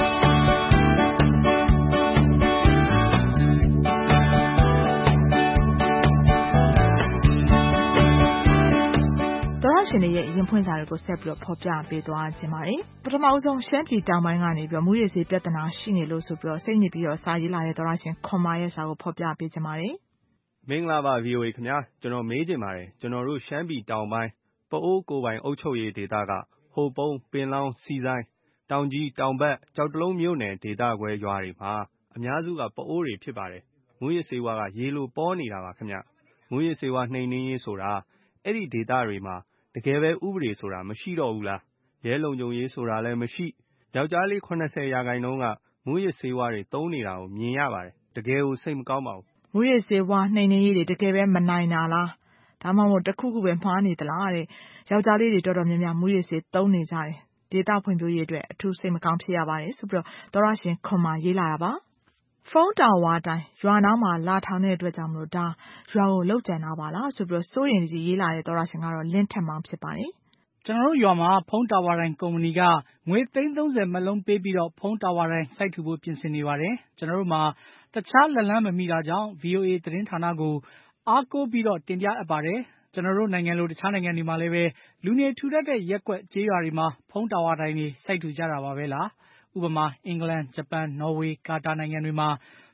[SPEAKER 12] သောရရှင်တွေရဲ့ရင်ဖွင့်စာတွေကိုဆက်ပြီးတော့ဖော်ပြပေးသွားခြင်းပါတယ်။ပထမဦးဆုံးရှမ်းပြည်တောင်ပိုင်းကနေပြီးတော့မူရည်စေပြဿနာရှိနေလို့ဆိုပြီးတော့စိတ်ညစ်ပြီးတော့စာရေးလာတဲ့သောရရှင်ခွန်မာရဲ့စာကိုဖော်ပြပေးခြင်းပါတယ်
[SPEAKER 13] ။မင်္ဂလာပါ V O A ခင်ဗျာကျွန်တော်မေးချင်ပါတယ်ကျွန်တော်တို့ရှမ်းပြည်တောင်ပိုင်းပအိုးကိုပိုင်အုပ်ချုပ်ရေးဒေသကဟိုပုံးပင်လောင်းစီဆိုင်တောင်ကြီးတောင်ဘက်ကြောက်တလုံးမြို့နယ်ဒေသခွဲရွာတွေမှာအများစုကပအိုးတွေဖြစ်ပါတယ်။မူရည်စေဝါကရေလိုပေါ်နေတာပါခင်ဗျ။မူရည်စေဝါနှိမ်နှင်းရေးဆိုတာအဲ့ဒီဒေသတွေမှာတကယ်ပဲဥပဒေဆိုတာမရှိတော့ဘူးလားရဲလုံခြုံရေးဆိုတာလည်းမရှိယောက်ျားလေး၇၀ရာခိုင်နှုန်းကမူရစ်ဆေးဝါးတွေသုံးနေတာကိုမြင်ရပါတယ်တကယ်ကိုစိတ်မကောင်းပါဘူး
[SPEAKER 12] မူရစ်ဆေးဝါးနှိမ်နှင်းရေးတွေတကယ်ပဲမနိုင်တာလားဒါမှမဟုတ်တစ်ခုခုပဲမှားနေသလားတဲ့ယောက်ျားလေးတွေတော်တော်များများမူရစ်ဆေးသုံးနေကြတယ်ဒေတာဖွံ့ဖြိုးရေးအတွက်အထူးစိတ်မကောင်းဖြစ်ရပါတယ်ဆိုပြီးတော့သောရရှင်ခွန်မာရေးလာတာပါဖုန်းတာဝါတိုင်းရွာနားမှာလာထောင်တဲ့အတွက်ကြောင့်မလို့ဒါရွာကိုလောက်ကျန်တာပါလားဆိုပြီးတော့စိုးရင်ကြီးရေးလာတဲ့သောရရှင်ကတော့လင်းထက်မောင်ဖြစ်ပါတယ်
[SPEAKER 14] ကျွန်တော်တို့ရွာမှာဖုန်းတာဝါတိုင်းကုမ္ပဏီကငွေသိန်းသုံးဆယ်မလုံးပေးပြီးတော့ဖုန်းတာဝါတိုင်းစိုက်ထူဖို့ပြင်ဆင်နေပါတယ်ကျွန်တော်တို့မှာတခြားလက်လန်းမမိတာကြောင့် V O A သတင်းဌာနကိုအားကိုးပြီးတော့တင်ပြအပ်ပါတယ်ကျွန်တော်တို့နိုင်ငံလိုတခြားနိုင်ငံတွေမှာလည်းပဲလူနေထူထပ်တဲ့ရက်ကွက်ကျေးရွာတွေမှာဖုန်းတာဝါတိုင်းတွေစိုက်ထူကြတာပါပဲလားဥပမာအင်္ဂလန်ဂျပန်နော်ဝေကာတာနိုင်ငံတွေမှာ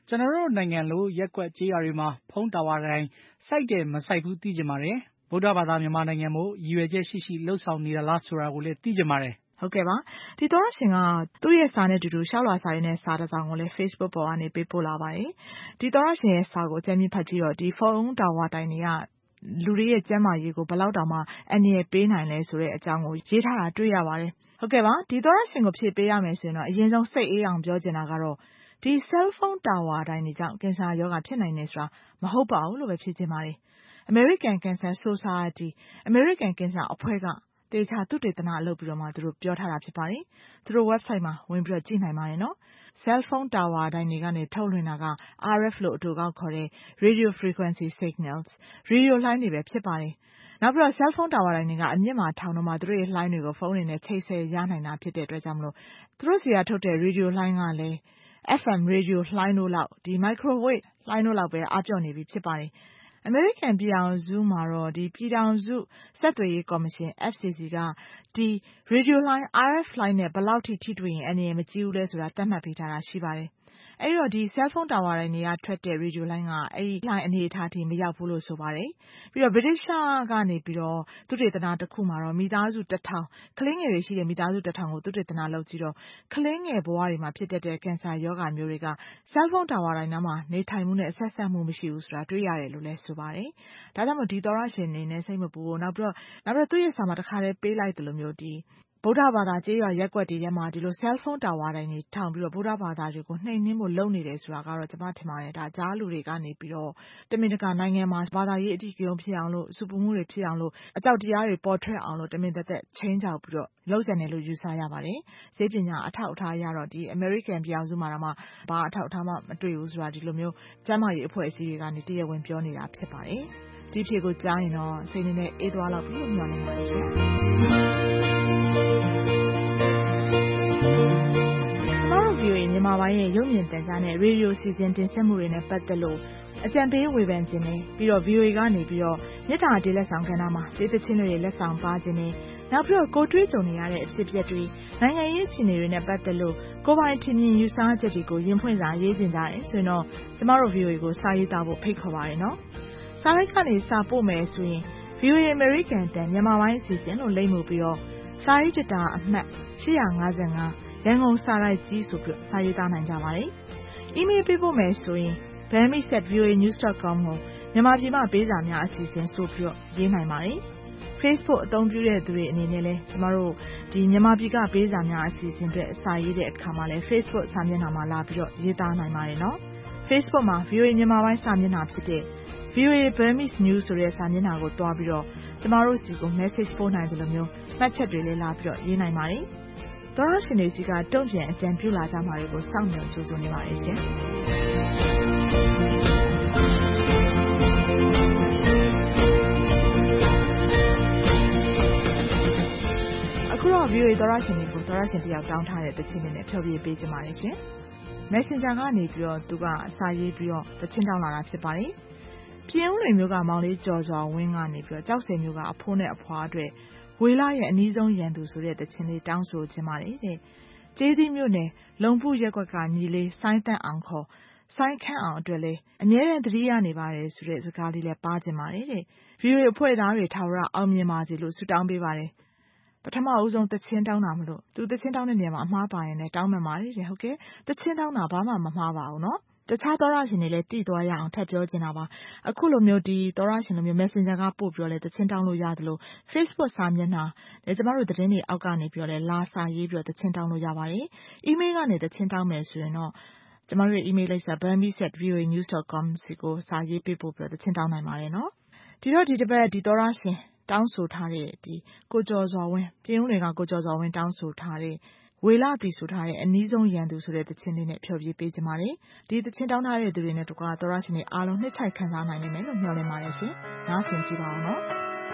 [SPEAKER 14] ကျွန်တော်တို့နိုင်ငံလိုရက်ကွက်ကြေးရွာတွေမှာဖုန်းတာဝါတိုင်းစိုက်တယ်မစိုက်ဘူးသိကြပါတယ်ဗုဒ္ဓဘာသာမြန်မာနိုင်ငံမို့ရည်ရွယ်ချက်ရှိရှိလှုပ်ဆောင်နေတာလားဆိုတာကိုလည်းသိကြပါတယ်
[SPEAKER 12] ဟုတ်ကဲ့ပါဒီသောရရှင်ကသူ့ရဲ့စာနဲ့တူတူရှောက်လွှာစာရင်းနဲ့စာတစ်စောင်ကိုလည်း Facebook ပေါ်ကနေပေးပို့လာပါတယ်ဒီသောရရှင်ရဲ့စာကိုအကြမ်းမြင့်ဖတ်ကြည့်တော့ဒီဖုန်းတာဝါတိုင်းတွေကလူတွေရဲ့ကျန်းမာရေးကိုဘယ်လောက်တောင်မှအန္တရာယ်ပေးနိုင်လဲဆိုတဲ့အကြောင်းကိုရေးထားတာတွေ့ရပါတယ်ဟုတ်ကဲ့ပါဒီသောရရှင်ကိုဖြည့်ပေးရမယ်ဆိုရင်တော့အရင်ဆုံးစိတ်အေးအောင်ပြောချင်တာကတော့ဒီ cell phone tower တိုင်းတွေကြောင့်ကင်ဆာရောဂါဖြစ်နိုင်တယ်ဆိုတာမဟုတ်ပါဘူးလို့ပဲဖြေချင်ပါတယ် American Cancer Society American Cancer အဖွဲ့ကတေချာသုတေသနလုပ်ပြီးတော့မှသူတို့ပြောထားတာဖြစ်ပါတယ်သူတို့ website မှာဝင်ပြီးတော့ကြည့်နိုင်ပါတယ်နော် cell phone tower တိုင်းတွေကနေထုတ်လွှင့်တာက R F လို့အတူကောက်ခေါ်တဲ့ radio frequency signals radio လှိုင်းတွေပဲဖြစ်ပါတယ်နောက်ပြီးတော့ cell phone tower တိုင်းတွေကအမြင့်မှာထောင်တော့မှသူတို့ရဲ့လှိုင်းတွေကိုဖုန်းတွေနဲ့ချိတ်ဆက်ရနိုင်တာဖြစ်တဲ့အတွက်ကြောင့်မလို့သူတို့စီကထုတ်တဲ့ radio လှိုင်းကလည်းF M radio လှိုင်းတို့လောက်ဒီ microwave လှိုင်းတို့လောက်ပဲအားပြော့နေပြီဖြစ်ပါတယ်အမေရိကန်ပြည်ထောင်စုမှာတော့ဒီပြည်ထောင်စုဆက်သွယ်ရေးကော်မရှင် F C C ကဒီ radio line R F line နဲ့ဘယ်လောက်ထိထိတွေ့ရင်အနေနဲ့မကြည့်ဘူးလဲဆိုတာသတ်မှတ်ပေးထားတာရှိပါတယ်အဲ့တော့ဒီ cell phone tower တွေနေရာထွက်တဲ့ radio line ကအဲ့ဒီ line အနေအထားထိမရောက်ဘူးလို့ဆိုပါတယ်ပြီးတော့ British ကနေပြီးတော့သုတေသနတစ်ခုမှာတော့မိသားစုတစ်ထောင်ကလေးငယ်တွေရှိတဲ့မိသားစုတစ်ထောင်ကိုသုတေသနလုပ်ကြည့်တော့ကလေးငယ်ဘဝတွေမှာဖြစ်တတ်တဲ့ကင်ဆာရောဂါမျိုးတွေက cell phone tower တိုင်းနားမှာနေထိုင်မှုနဲ့ဆက်ဆက်မှုမရှိဘူးဆိုတာတွေ့ရတယ်လို့လည်းဆိုပါတယ်ဒါကြောင့်မို့ဒီသောရရှင်နေနဲ့စိတ်မပူဘူးနောက်ပြီးတော့နောက်ပြီးတော့သူ့ရဲ့စာမှာတစ်ခါတည်းပေးလိုက်တယ်လို့မျိုးဒီဗုဒ္ဓဘာသာကြေးရွာရက်ကွက်တွေထဲမှာဒီလို cell phone tower တိုင်းတွေထောင်ပြီးတော့ဗုဒ္ဓဘာသာတွေကိုနှိမ်နှင်းဖို့လုပ်နေတယ်ဆိုတာကတော့ကျွန်မထင်ပါတယ်ဒါကြားလူတွေကနေပြီးတော့တမင်တကာနိုင်ငံမှာဘာသာရေးအဓိကရုဏ်းဖြစ်အောင်လို့စုပူမှုတွေဖြစ်အောင်လို့အကြောက်တရားတွေပေါ်ထွက်အောင်လို့တမင်သက်သက်ချင်းကြောက်ပြီးတော့လုပ်ကြတယ်လို့ယူဆရပါတယ်ဈေးပညာအထောက်အထားရတော့ဒီ American ပြည်အောင်စုမှာတော့မှဘာအထောက်အထားမှမတွေ့ဘူးဆိုတာဒီလိုမျိုးကျမ်းမာရေးအဖွဲ့အစည်းတွေကနေတရားဝင်ပြောနေတာဖြစ်ပါတယ်ဒီဖြေကိုကြားရင်တော့စိတ်နေနဲ့အေးသွားလောက်ပြီးမျှော်လင့်ပါတယ်ရှင်ဗီအိုအေမြန်မာပိုင်းရဲ့ရုပ်မြင်သံကြားနဲ့ရေဒီယိုစီစဉ်တင်ဆက်မှုတွေနဲ့ပတ်သက်လို့အကြံပေးဝေဖန်ခြင်းနဲ့ပြီးတော့ ဗီအိုအေ ကနေပြီးတော့မြစ်တာတေးလက်ဆောင်ကဏ္ဍမှာတေးသချင်းတွေလက်ဆောင်ပါခြင်းနဲ့နောက်ပြီးတော့ကိုတွေးကြုံနေရတဲ့အဖြစ်အပျက်တွေနိုင်ငံရေးအခြေအနေတွေနဲ့ပတ်သက်လို့ကိုပိုင်ထင်မြင်ယူဆချက်တွေကိုရင်ဖွင့်စာရေးခြင်းကြတယ်ဆိုရင်တော့ကျမတို့ ဗီအိုအေ ကိုစာရေးသားဖို့ဖိတ်ခေါ်ပါတယ်နော်စာရိုက်ကနေစာပို့မယ်ဆိုရင် ဗီအိုအေ American တန်မြန်မာပိုင်းအစီအစဉ်လို့လိမ့်မှုပြီးတော့စာရေးကြတာအမှတ်ရှစ်၅၅ရန်ကုန်စာရိုက်ကြီးဆိုပြီးစာရေးသားနိုင်ကြပါတယ်။ email ပေးဖို့မယ်ဆိုရင် burmese at v o a news dot com ကိုမြန်မာပြည်မှာပေးစာများအစီအစဉ်ဆိုပြီးတော့ရေးနိုင်ပါတယ်။ Facebook အသုံးပြုတဲ့သူတွေအနေနဲ့လည်းကျမတို့ဒီမြန်မာပြည်ကပေးစာများအစီအစဉ်အတွက်စာရေးတဲ့အခါမှာလည်း Facebook စာမျက်နှာမှာလာပြီးတော့ရေးသားနိုင်ပါတယ်နော်။ Facebook မှာ ဗီအိုအေ မြန်မာပိုင်းစာမျက်နှာဖြစ်တဲ့ ဗီအိုအေ Burmese News ဆိုတဲ့စာမျက်နှာကိုတွားပြီးတော့ကျမတို့စီကို message ပို့နိုင်တယ်လို့မျိုးမှတ်ချက်တွေလည်းလာပြီးတော့ရေးနိုင်ပါတယ်။သောရရှင်တွေစီကတုံ့ပြန်အကြံပြုလာကြမှာတွေကိုစောင့်မျှော်ကြိုဆိုနေပါတယ်ရှင်။အခုတော့ ဗီအိုအေ သောရရှင်တွေကိုသောရရှင်တယောက်တောင်းထားတဲ့တခြင်းတွေနဲ့ဖျော်ဖြေပေးကြပါမယ်ရှင်။ Messenger ကနေပြီးတော့သူကစာရေးပြီးတော့တခြင်းတောင်းလာတာဖြစ်ပါတယ်။ပြင်းဦးလွင်မျိုးကမောင်လေးကြော်စွာဝင်းကနေပြီးတော့ကြောက်စင်မျိုးကအဖိုးနဲ့အဖွားအတွက်ဝေလာရဲ့အနီးဆုံးရန်သူဆိုတဲ့တခြင်းလေးတောင်းဆိုခြင်းပါတယ်တဲ့။ကျေးသီးမျိုးနယ်လုံဖူရက်ကွက်ကညီလေးစိုင်းတန့်အောင်ခေါ်စိုင်းခန့်အောင်အတွက်လည်းအမြဲတမ်းသတိရနေပါတယ်ဆိုတဲ့စကားလေးလည်းပါခြင်းပါတယ်တဲ့။ ဗီအိုအေအဖွဲ့သားတွေထာဝရအောင်မြင်ပါစေလို့ဆုတောင်းပေးပါတယ်။ပထမဦးဆုံးတခြင်းတောင်းတာမလို့သူတခြင်းတောင်းတဲ့နေရာမှာအမှားပါရင်လည်းတောင်းမှန်ပါတယ်တဲ့ဟုတ်ကဲ့တခြင်းတောင်းတာဘာမှမမှားပါဘူးနော်တခြားသောရရှင်တွေလည်းတည်သွားရအောင်ထပ်ပြောချင်တာပါအခုလိုမျိုးဒီသောရရှင်လိုမျိုး Messenger ကပို့ပြီးတော့လည်းတခြင်းတောင်းလို့ရတယ်လို့ Facebook စာမျက်နှာလည်းကျမတို့သတင်းတွေအောက်ကနေပြီးတော့လည်းလာစာရေးပြီးတော့တခြင်းတောင်းလို့ရပါတယ် email ကနေတခြင်းတောင်းမယ်ဆိုရင်တော့ကျမတို့ရဲ့ email လိပ်စာ burmese at v o a news dot com စီကိုစာရေးပေးပို့ပြီးတော့တခြင်းတောင်းနိုင်ပါတယ်နော်ဒီတော့ဒီတစ်ပတ်ဒီသောရရှင်တောင်းဆိုထားတဲ့ဒီကိုကျော်စွာဝင်းပြင်းဦးတွေကကိုကျော်စွာဝင်းတောင်းဆိုထားတဲ့ဝေလာတီဆိုထားတဲ့အနည်းဆုံးရန်သူဆိုတဲ့တခြင်းလေးနဲ့ဖျော်ဖြေပေးကြပါမယ်ဒီတခြင်းတောင်းထားတဲ့သူတွေနဲ့တကွာသောရရှင်တွေအားလုံးနှစ်ချိုက်ခံစားနိုင်မယ်လို့မျှော်လင့်ပါတယ်ရှင်နားဆင်ကြည့်ပါအောင်နော်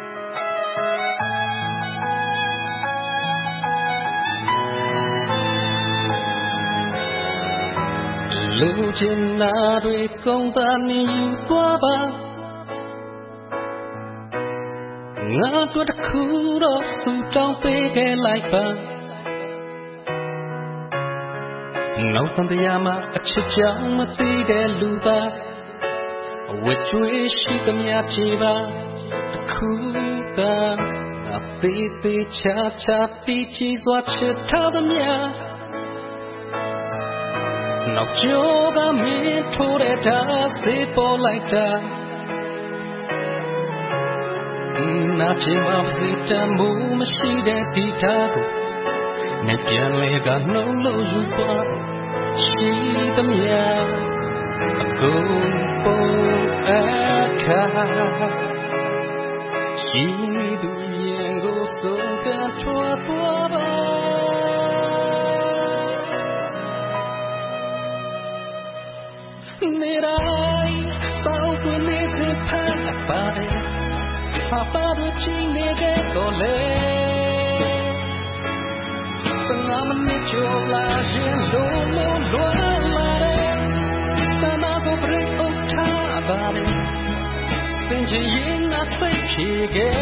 [SPEAKER 15] လူချင်နာတွေကုန်တန်နေယူသွားပါငါတို့တစ်ခုတော့စူတောင်းပေးခဲ့လိုက်ပါနောက်တန်တရားမှာအချစ်ကြောင့်မသိတဲ့လူပါအဝတ်ကျွေးရှိသမျှချေပါအခုသာအသေးသေးချာချာတီးချီစွာချစ်ထားသမျှနောက်ကျော်ကမင်းထိုးတဲ့ဓာတ်စေပေါ်လိုက်တာနာချင်မှစိတ်တမှုမရှိတဲ့ဒီထားကိုနဲ့ပြန်လေကနှုံးလို့ယူပါရှိသမျှအကုန်ပေါ်အခါရှိသူရင်ကိုဆုံးကထွားသွားပါနေတိုင်းစောင့်ဝင်နေတဲ့ဖန်ပါတယ်ဟာပါရချီနေတဲ့တော့လေစငါမနဲ့ချိုလာရင်လုံးလုံးလွယ်လာတယ်စနာကိုပြို့ထားပါတယ်စင်ချင်ရင်ငါစိတ်ဖြေခဲ့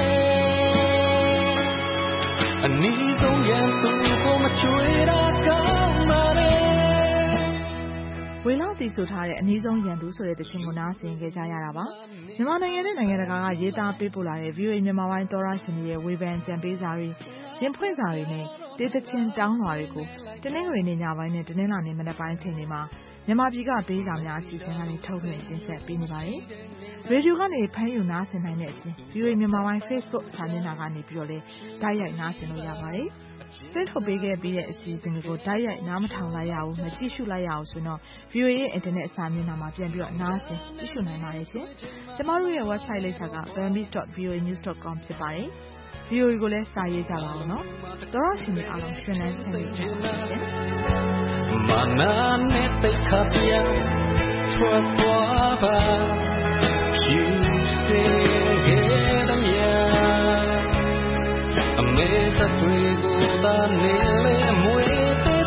[SPEAKER 15] အနည်းဆုံးရန်သူကိုမချွေတာကောင်းပါတယ်
[SPEAKER 12] ဝေလာတီဆိုထားတဲ့အနည်းဆုံးရန်သူဆိုတဲ့တခြင်းကိုနားဆင်ခဲ့ကြရတာပါမြန်မာနိုင်ငံနဲ့နိုင်ငံတကာကရေးသားပေးပို့လာတဲ့ ဗွီအိုအေ မြန်မာပိုင်းသောတရှင်တွေရဲ့ဝေဖန်ကြံပေးစာတွေရင်ဖွင့်စာတွေနဲ့တေးသချင်းတောင်းလွှာတွေကိုတနင်္ဂနွေနေ့ညပိုင်းနဲ့တနင်္လာနေ့မနက်ပိုင်းချိန်တွေမှာမြန်မာပြည်ကပေးစာများအစီအစဉ်ကနေထုတ်လွှင့်တင်ဆက်ပေးနေပါတယ်။ရေဒီယိုကနေဖမ်းယူနားဆင်နိုင်တဲ့အပြင် ဗွီအိုအေ မြန်မာပိုင်း Facebook စာမျက်နှာကနေပြီးတော့လည်းတိုက်ရိုက်နားဆင်လို့ရပါတယ်။ဆင်းထုတ်ပေးခဲ့ပြီးတဲ့အစီအစဉ်တွေကိုတိုက်ရိုက်နားမထောင်လိုက်ရဘူးမကြည့်ရှုလိုက်ရအောင်ဆိုတော့ ဗွီအိုအေ ရဲ့အင်တာနက်စာမျက်နှာမှာပြန်ပြီးတော့နားဆင်ကြည့်ရှုနိုင်ပါတယ်ရှင်။ကျမတို့ရဲ့ website လိပ်စာက burmese dot v o a news dot com ဖြစ်ပါတယ်။ ဗွီအိုအေ ကိုလည်းစာရေးကြပါဦးနော်။သောရရှင်တွေအားလုံးရှင်လန်းချမ်းမြေ့ကြပါစေရှင်
[SPEAKER 15] ။မာနာနဲ့တိတ်ခါပြထွက်သွားပါဖြူစင်ခဲ့တဲ့မြာအမေစတွေးကိုသာနေလေမွေသေး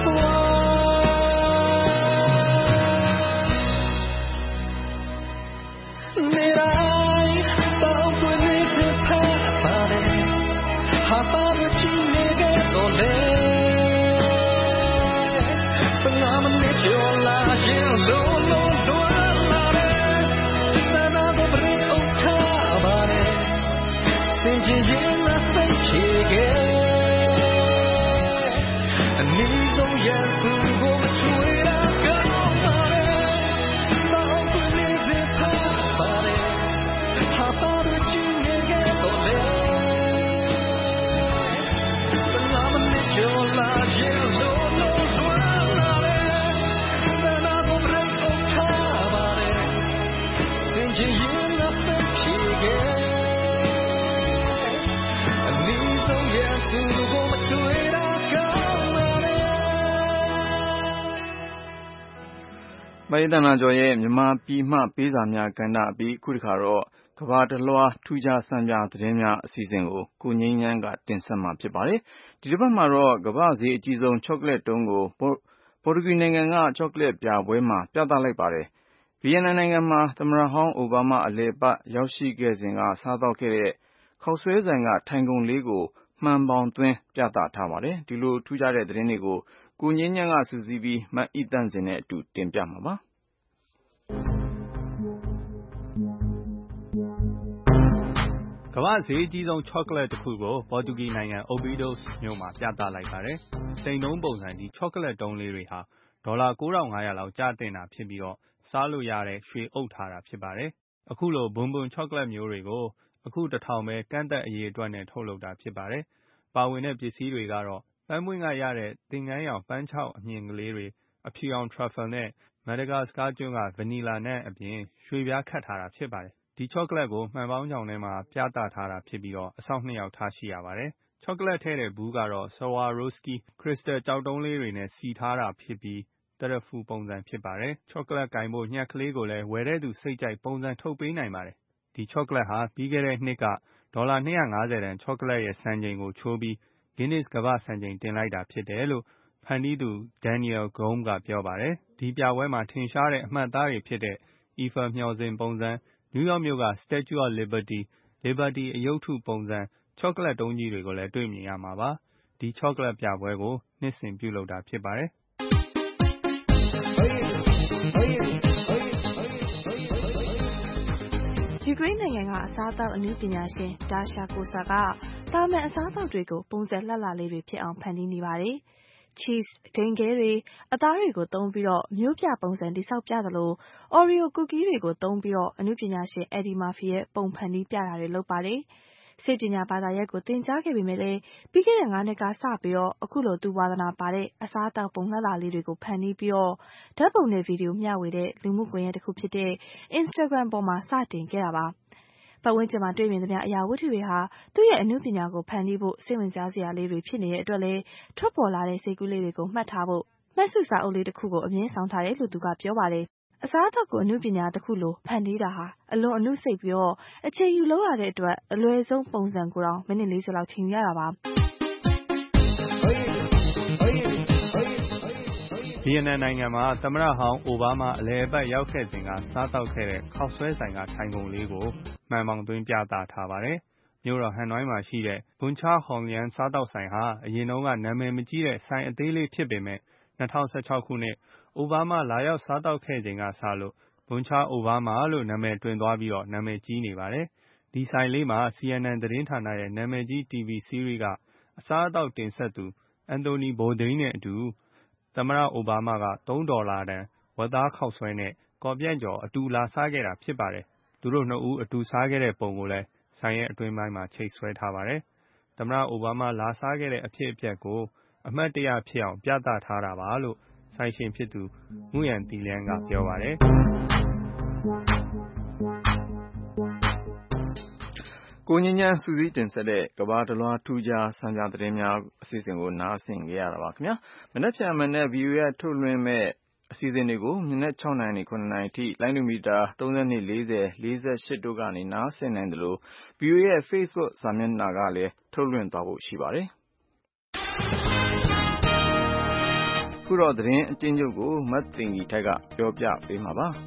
[SPEAKER 15] သွားနေတိုင်းစောင့်ပွင့်နေတဲ့ဖက်ပါတယ်ဟာပါရချီနေခဲ့တော့လေစငါမနဲ့ကျော်လာရင်လုံးလုံးလွယ်လာတယ်စနာကိုပြို့ထားပါတယ်စင်ချင်ရင်ငါစိတ်ချေခဲ့အနည်းဆုံးရန်သူကိုမချွေတာကောင်းပါတယ်စောင့်ပွင့်နေတဲ့ဖက်ပါတယ်ဟာပါရချီနေခဲ့တော့လေစငါမနဲ့ကျော်လာရင်လုံးလုံးလွယ်လာတယ်စနာကိုပြို့ထားပါတယ်စင်ချင်ရင်ငါစိတ်ချေခဲ့အနည်းဆုံးရန်သူကိုမချွေတာကောင်းပါတယ်
[SPEAKER 2] ပရိသနာကျော်ရဲ့မြန်မာပြည်မှပေးစာများကဏ္ဍအပြီးခုတစ်ခါတော့ကမ္ဘာတစ်လွှားထူးခြားစံပြသတင်းများအစီအစဉ်ကိုကိုငြိမ်းချမ်းကတင်ဆက်မှာဖြစ်ပါတယ်။ဒီတစ်ပတ်မှာတော့ကမ္ဘာဈေးအကြီးဆုံးချောကလက်တုံးကိုပေါ်တူဂီနိုင်ငံကချောကလက်ပြပွဲမှာပြသလိုက်ပါတယ်။ဗီယက်နမ်နိုင်ငံမှာသမ္မတဟောင်းအိုဘားမားအလည်အပတ်ရောက်ရှိခဲ့စဉ်ကစားသောက်ခဲ့တဲ့ခေါက်ဆွဲဆိုင်ကထိုင်ခုံလေးကိုမှန်ဘောင်သွင်းပြသထားပါတယ်။ဒီလိုထူးခြားတဲ့သတင်းတွေကိုကိုငြိမ်းချမ်းကစုစည်းပြီးမအိသန့်စင်နဲ့အတူတင်ပြမှာပါ။
[SPEAKER 13] ကမ္ဘာဈေးအကြီးဆုံးချောကလက်တစ်ခုကိုပေါ်တူဂီနိုင်ငံ Óbidos မြို့မှာပြသလိုက်ပါတယ်။စိန်တုံးပုံစံဒီချောကလက်တုံးလေးတွေဟာဒေါ်လာကိုးထောင်ငါးရာလောက်ကျတင်တာဖြစ်ပြီးတော့စားလို့ရတဲ့ရွှေအုပ်ထားတာဖြစ်ပါတယ်။အခုလိုဘွန်ဘွန်ချောကလက်မျိုးတွေကိုအခုတစ်ထောင်ပဲကန့်သက်အရေးအတွက်နဲ့ထုတ်လုပ်တာဖြစ်ပါတယ်။ပါဝင်တဲ့ပစ္စည်းတွေကတော့ပန်းပွင့်ကရတဲ့သင်္ကန်းရောင်ပန်းချောက်အမြင်ကလေးတွေအဖြူရောင် truffle နဲ့မက်ဒဂါစကာကျွန်းကဗနီလာနဲ့အပြင်ရွှေပြားခတ်ထားတာဖြစ်ပါတယ်။ဒီချောကလက်ကိုမှန်ပေါင်းချောင်ထဲမှာပြသထားတာဖြစ်ပြီးတော့အဆောက်နှစ်ယောက်ထားရှိရပါတယ်။ချောကလက်ထဲတဲ့ဘူးကတော့ Swarovski ခရစ္စတယ်ကျောက်တုံးလေးတွေနဲ့စီထားတာဖြစ်ပြီးတရဖူပုံစံဖြစ်ပါတယ်။ချောကလက်ကင်ဖို့ညှပ်ကလေးကိုလည်းဝယ်တဲ့သူစိတ်ကြိုက်ပုံစံထုတ်ပေးနိုင်ပါတယ်။ဒီချောကလက်ဟာပြီးခဲ့တဲ့နှစ်ကဒေါ်လာနှစ်ရာငါးဆယ်တန်ချောကလက်ရဲ့စံချိန်ကိုချိုးပြီး Guinness ကမ္ဘာ့စံချိန်တင်လိုက်တာဖြစ်တယ်လို့ဖန်တီးသူ Daniel Gomes ကပြောပါတယ်။ဒီပြပွဲမှာထင်ရှားတဲ့အမှတ်အသားတွေဖြစ်တဲ့ Eiffel မျှော်စင်ပုံစံ၊ နယူးယောက်မြို့က Statue of Liberty, Liberty အရုပ်ထုပုံစံချောကလက်တုံးကြီးတွေကိုလည်းတွေ့မြင်ရမှာပါ။ဒီချောကလက်ပြပွဲကိုနှစ်စဉ်ပြုလုပ်တာဖြစ်ပါတယ်။
[SPEAKER 12] ယူကရိန်းနိုင်ငံကအစားအသောက်အနည်းပညာရှင်ဒါရှာကိုဆာကတာမန်အစားအသောက်တွေကိုပုံစံလှလှလေးတွေဖြစ်အောင်ဖန်တီးနေပါတယ်။ cheese ဒိန်ခဲတွေအသားတွေကိုသုံးပြီးတော့မျိုးပြပုံစံတိစောက်ပြသလို Oreo ကူကီးတွေကိုသုံးပြီးတော့အနည်းပညာရှင် Eddie Murphy ရဲ့ပုံဖန်တီးပြတာတွေလုပ်ပါတယ်။စိတ်ပညာဘာသာရပ်ကိုသင်ကြားခဲ့ပေမဲ့လည်းပြီးခဲ့တဲ့ငါးနှစ်ကစပြီးတော့အခုလိုသူဝါသနာပါတဲ့အစားအသောက်ပုံလှလှလေးတွေကိုဖန်တီးပြီးတော့ဓာတ်ပုံနဲ့ဗီဒီယိုမျှဝေတဲ့လူမှုကွန်ရက်တစ်ခုဖြစ်တဲ့ Instagram ပေါ်မှာစတင်ခဲ့တာပါ။ပတ်ဝန်းကျင်မှာတွေ့မြင်သမျှအရာဝတ္ထုတွေဟာသူ့ရဲ့အနုပညာကိုဖန်တီးဖို့စိတ်ဝင်စားစရာလေးတွေဖြစ်နေတဲ့အတွက်လည်းထွက်ပေါ်လာတဲ့စိတ်ကူးလေးတွေကိုမှတ်ထားဖို့မှတ်စုစာအုပ်လေးတစ်ခုကိုအမြဲဆောင်ထားတယ်လို့သူကပြောပါတယ်။အစားအသောက်ကိုအနုပညာတစ်ခုလိုဖန်တီးတာဟာအလွန်အနုစိတ်ပြီးတော့အချိန်ယူလုပ်ရတဲ့အတွက်အလွယ်ဆုံးပုံစံကိုတောင်မိနစ်လေးဆယ်လောက်ချိန်ယူရတာပါ။
[SPEAKER 13] ဗီယက်နမ်နိုင်ငံမှာသမ္မတဟောင်းအိုဘားမားအလည်အပတ်ရောက်ခဲ့စဉ်ကစားသောက်ခဲ့တဲ့ခေါက်ဆွဲဆိုင်ကထိုင်ခုံလေးကိုမှန်ပေါင်သွင်းပြသထားပါတယ်။မြို့တော်ဟန်နွိုင်းမှာရှိတဲ့ Bun Cha Hong Lian စားသောက်ဆိုင်ဟာအရင်တုန်းကနာမည်မကြီးတဲ့ဆိုင်အသေးလေးဖြစ်ပေမဲ့၂၀၁၆ခုနှစ်အိုဘားမားလာရောက်စားသောက်ခဲ့ချိန်ကစလို့ Bun Cha အိုဘားမားလို့နာမည်တွင်သွားပြီးတော့နာမည်ကြီးနေပါတယ်။ဒီဆိုင်လေးမှာ စီအန်အန် သတင်းဌာနရဲ့နာမည်ကြီး တီဗီ စီးရီးကအစားအသောက်တင်ဆက်သူ Anthony Bourdain နဲ့အတူသမ္မတအိုဘားမားကသုံးဒေါ်လာတန်ဝက်သားခေါက်ဆွဲနဲ့ကော်ပြန့်ကျော်အတူလာစားခဲ့တာဖြစ်ပါတယ်။သူတို့နှစ်ဦးအတူစားခဲ့တဲ့ပုံကိုလည်းဆိုင်ရဲ့အတွင်းပိုင်းမှာချိတ်ဆွဲထားပါတယ်။သမ္မတအိုဘားမားလာစားခဲ့တဲ့အဖြစ်အပျက်ကိုအမှတ်တရဖြစ်အောင်ပြသထားတာပါလို့ဆိုင်ရှင်ဖြစ်သူငူယန်တီလျန်ကပြောပါတယ်။
[SPEAKER 2] ကိုငင်းညမ်းစူးစီးတင်ဆက်တဲ့ကဘာတလွှားထူးခြားစံပြသတင်းများအစီအစဉ်ကိုနားဆင်ကြရတာပါခင်ဗျာမနေ့ဖြန်မနေ့ ဗီအိုအေ ထုတ်လွှင့်မဲ့အစီအစဉ်တွေကိုမနေ့၆နာရီခုနှစ်နာရီထိလိုင်းဒူမီတာသုံး၂ ၄၀ ၄၈တို့ကနေနားဆင်နိုင်တယ်လို့ ဗီအိုအေရဲ့ Facebook စာမျက်နှာကလည်းထုတ်လွှင့်သွားဖို့ရှိပါတယ်ခုတော့သတင်းအကျဉ်းချုပ်ကိုမတ်တင်ကြီးထိုက်ကပြောပြပေးမှာပါ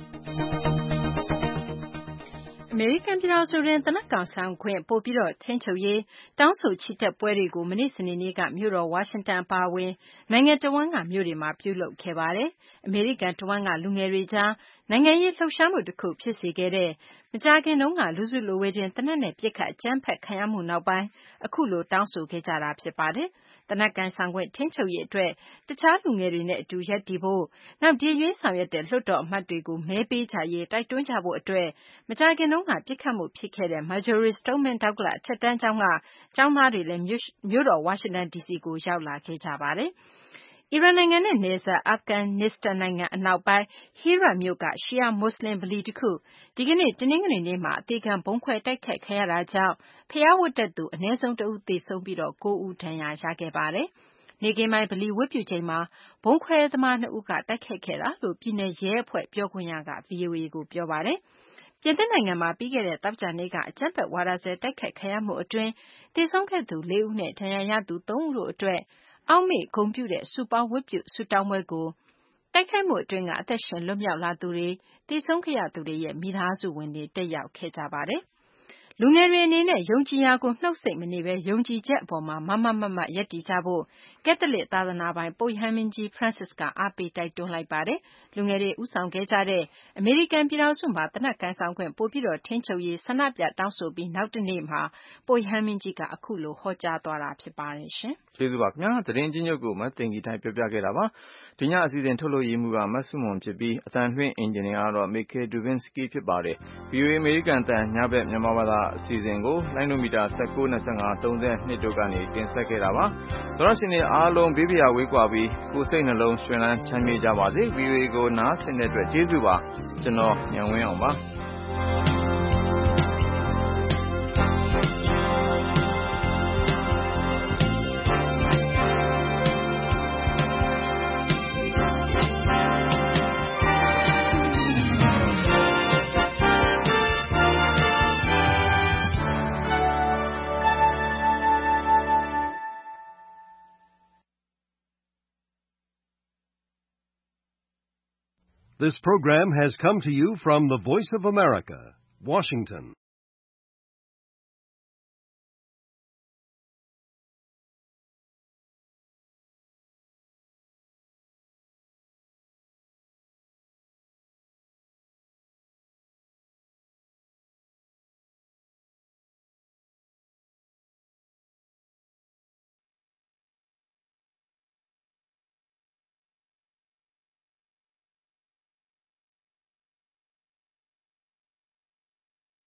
[SPEAKER 3] အမေရိကန်ပြည်ထောင်စုတွင်သေနတ်ကောင်ဆောင်ခွင့်ပိုပြီးတော့ထိန်းချုပ်ရေးတောင်းဆိုချီတက်ပွဲတွေကိုမနေ့စနေနေ့ကမြို့တော်ဝါရှင်တန်အပါအဝင်နိုင်ငံတဝန်းကမြို့တွေမှာပြုလုပ်ခဲ့ပါတယ်။အမေရိကန်တဝန်းကလူငယ်တွေကြားနိုင်ငံရေးလှုပ်ရှားမှုတစ်ခုဖြစ်စေခဲ့တဲ့မကြာခင်တုန်းကလူစုလူဝေးချင်းသေနတ်နဲ့ပစ်ခတ်အကြမ်းဖက်ခံရမှုနောက်ပိုင်းအခုလိုတောင်းဆိုခဲ့ကြတာဖြစ်ပါတယ်။သေနတ်ကိုင်ဆောင်ခွင့်ထိန်းချုပ်ရေးအတွက်တခြားလူငယ်တွေနဲ့အတူရပ်တည်ဖို့နောက်ဒီရွေးဆောင်ရွက်တဲ့လွှတ်တော်အမတ်တွေကိုမဲပေးကြရေးတိုက်တွန်းကြဖို့အတွက်မကြာခင်တုန်းကပြစ်ခတ်မှုဖြစ်ခဲ့တဲ့ Marjory Stoneman Douglas အထက်တန်းကျောင်းကကျောင်းသားတွေလည်းမြို့တော်ဝါရှင်တန်ဒီစီကိုရောက်လာခဲ့ကြပါတယ်။အီရန်နိုင်ငံနဲ့နယ်စပ်အာဖဂန်နစ္စတန်နိုင်ငံအနောက်ပိုင်း Herat မြို့ကရှီယာမွတ်စလင်ဗလီတစ်ခုဒီကနေ့တနင်္ဂနွေနေ့မှာအသေခံဗုံးခွဲတိုက်ခိုက်ခံရတာကြောင့်ဘုရားဝတ်တက်သူအနည်းဆုံးတဦးသေဆုံးပြီးတော့ကိုးဦးဒဏ်ရာရခဲ့ပါတယ်။နေ့ခင်းပိုင်းဗလီဝတ်ပြုချိန်မှာဗုံးခွဲသမားနှစ်ဦးကတိုက်ခိုက်ခဲ့တာလို့ပြည်နယ်ရဲအဖွဲ့ပြောခွင့်ရက ဗွီအိုအေကိုပြောပါတယ်။ပြင်သစ်နိုင်ငံမှာပြီးခဲ့တဲ့သောကြာနေ့ကအကြမ်းဖက်ဝါဒစွဲတိုက်ခိုက်ခံရမှုအတွင်းသေဆုံးခဲ့သူလေးဦးနဲ့ဒဏ်ရာရသူသုံးဦးတို့အတွက်အောက်မေ့ဂုဏ်ပြုတဲ့စုပေါင်းဝတ်ပြုဆုတောင်းပွဲကိုတိုက်ခိုက်မှုအတွင်းကအသက်ရှင်လွတ်မြောက်လာသူတွေသေဆုံးခဲ့ရသူတွေရဲ့မိသားစုဝင်တွေတက်ရောက်ခဲ့ကြပါတယ်။လူငယ်တွေအနေနဲ့ယုံကြည်ရာကိုနှုတ်ဆိတ်မနေဘဲယုံကြည်ချက်အပေါ်မှာမမမမရပ်တည်ကြဖို့ကက်သလစ်သာသနာပိုင်ပုပ်ရဟန်းမင်းကြီး Francis ကအားပေးတိုက်တွန်းလိုက်ပါတယ်။လူငယ်တွေဦးဆောင်ခဲ့ကြတဲ့အမေရိကန်ပြည်ထောင်စုမှာသေနတ်ကိုင်ဆောင်ခွင့်ပိုပြီးတော့ထိန်းချုပ်ရေးဆန္ဒပြတောင်းဆိုပြီးနောက်တနေ့မှာပုပ်ရဟန်းမင်းကြီးကအခုလိုဟောကြားသွားတာဖြစ်ပါတယ်ရှင်
[SPEAKER 2] ။ကျေးဇူးပါခင်ဗျာသတင်းချင်းချုပ်ကိုမသိင်ကြီးတိုင်းပြောပြခဲ့တာပါဒီညအစီအစဉ်ထုတ်လို့ရမှုကမတ်ဆုမွန်ဖြစ်ပြီးအတန်လွှင့်အင်ဂျင်နီယာကတော့ Mikhail Dubinsky ဖြစ်ပါတယ်။ ဗီအိုအေ အမေရိကန်တန်ညဘက်မြန်မာဘာသာအစီအစဉ်ကိုလိုင်းနိုမီတာ၁၉ ၂၅ ၃၂တို့ကနေတင်ဆက်ခဲ့တာပါ။သောရရှင်တွေအားလုံးဘေးပရာဝေးကွာပြီးကိုယ်စိတ်နှလုံးရွှင်လန်းချမ်းမြေ့ကြပါစေ။ ဗီအိုအေကိုနားဆင်တဲ့အတွက်ကျေးဇူးပါ။ကျွန်တော်ညံဝင်းအောင်ပါ။
[SPEAKER 1] This program has come to you from the Voice of America, Washington.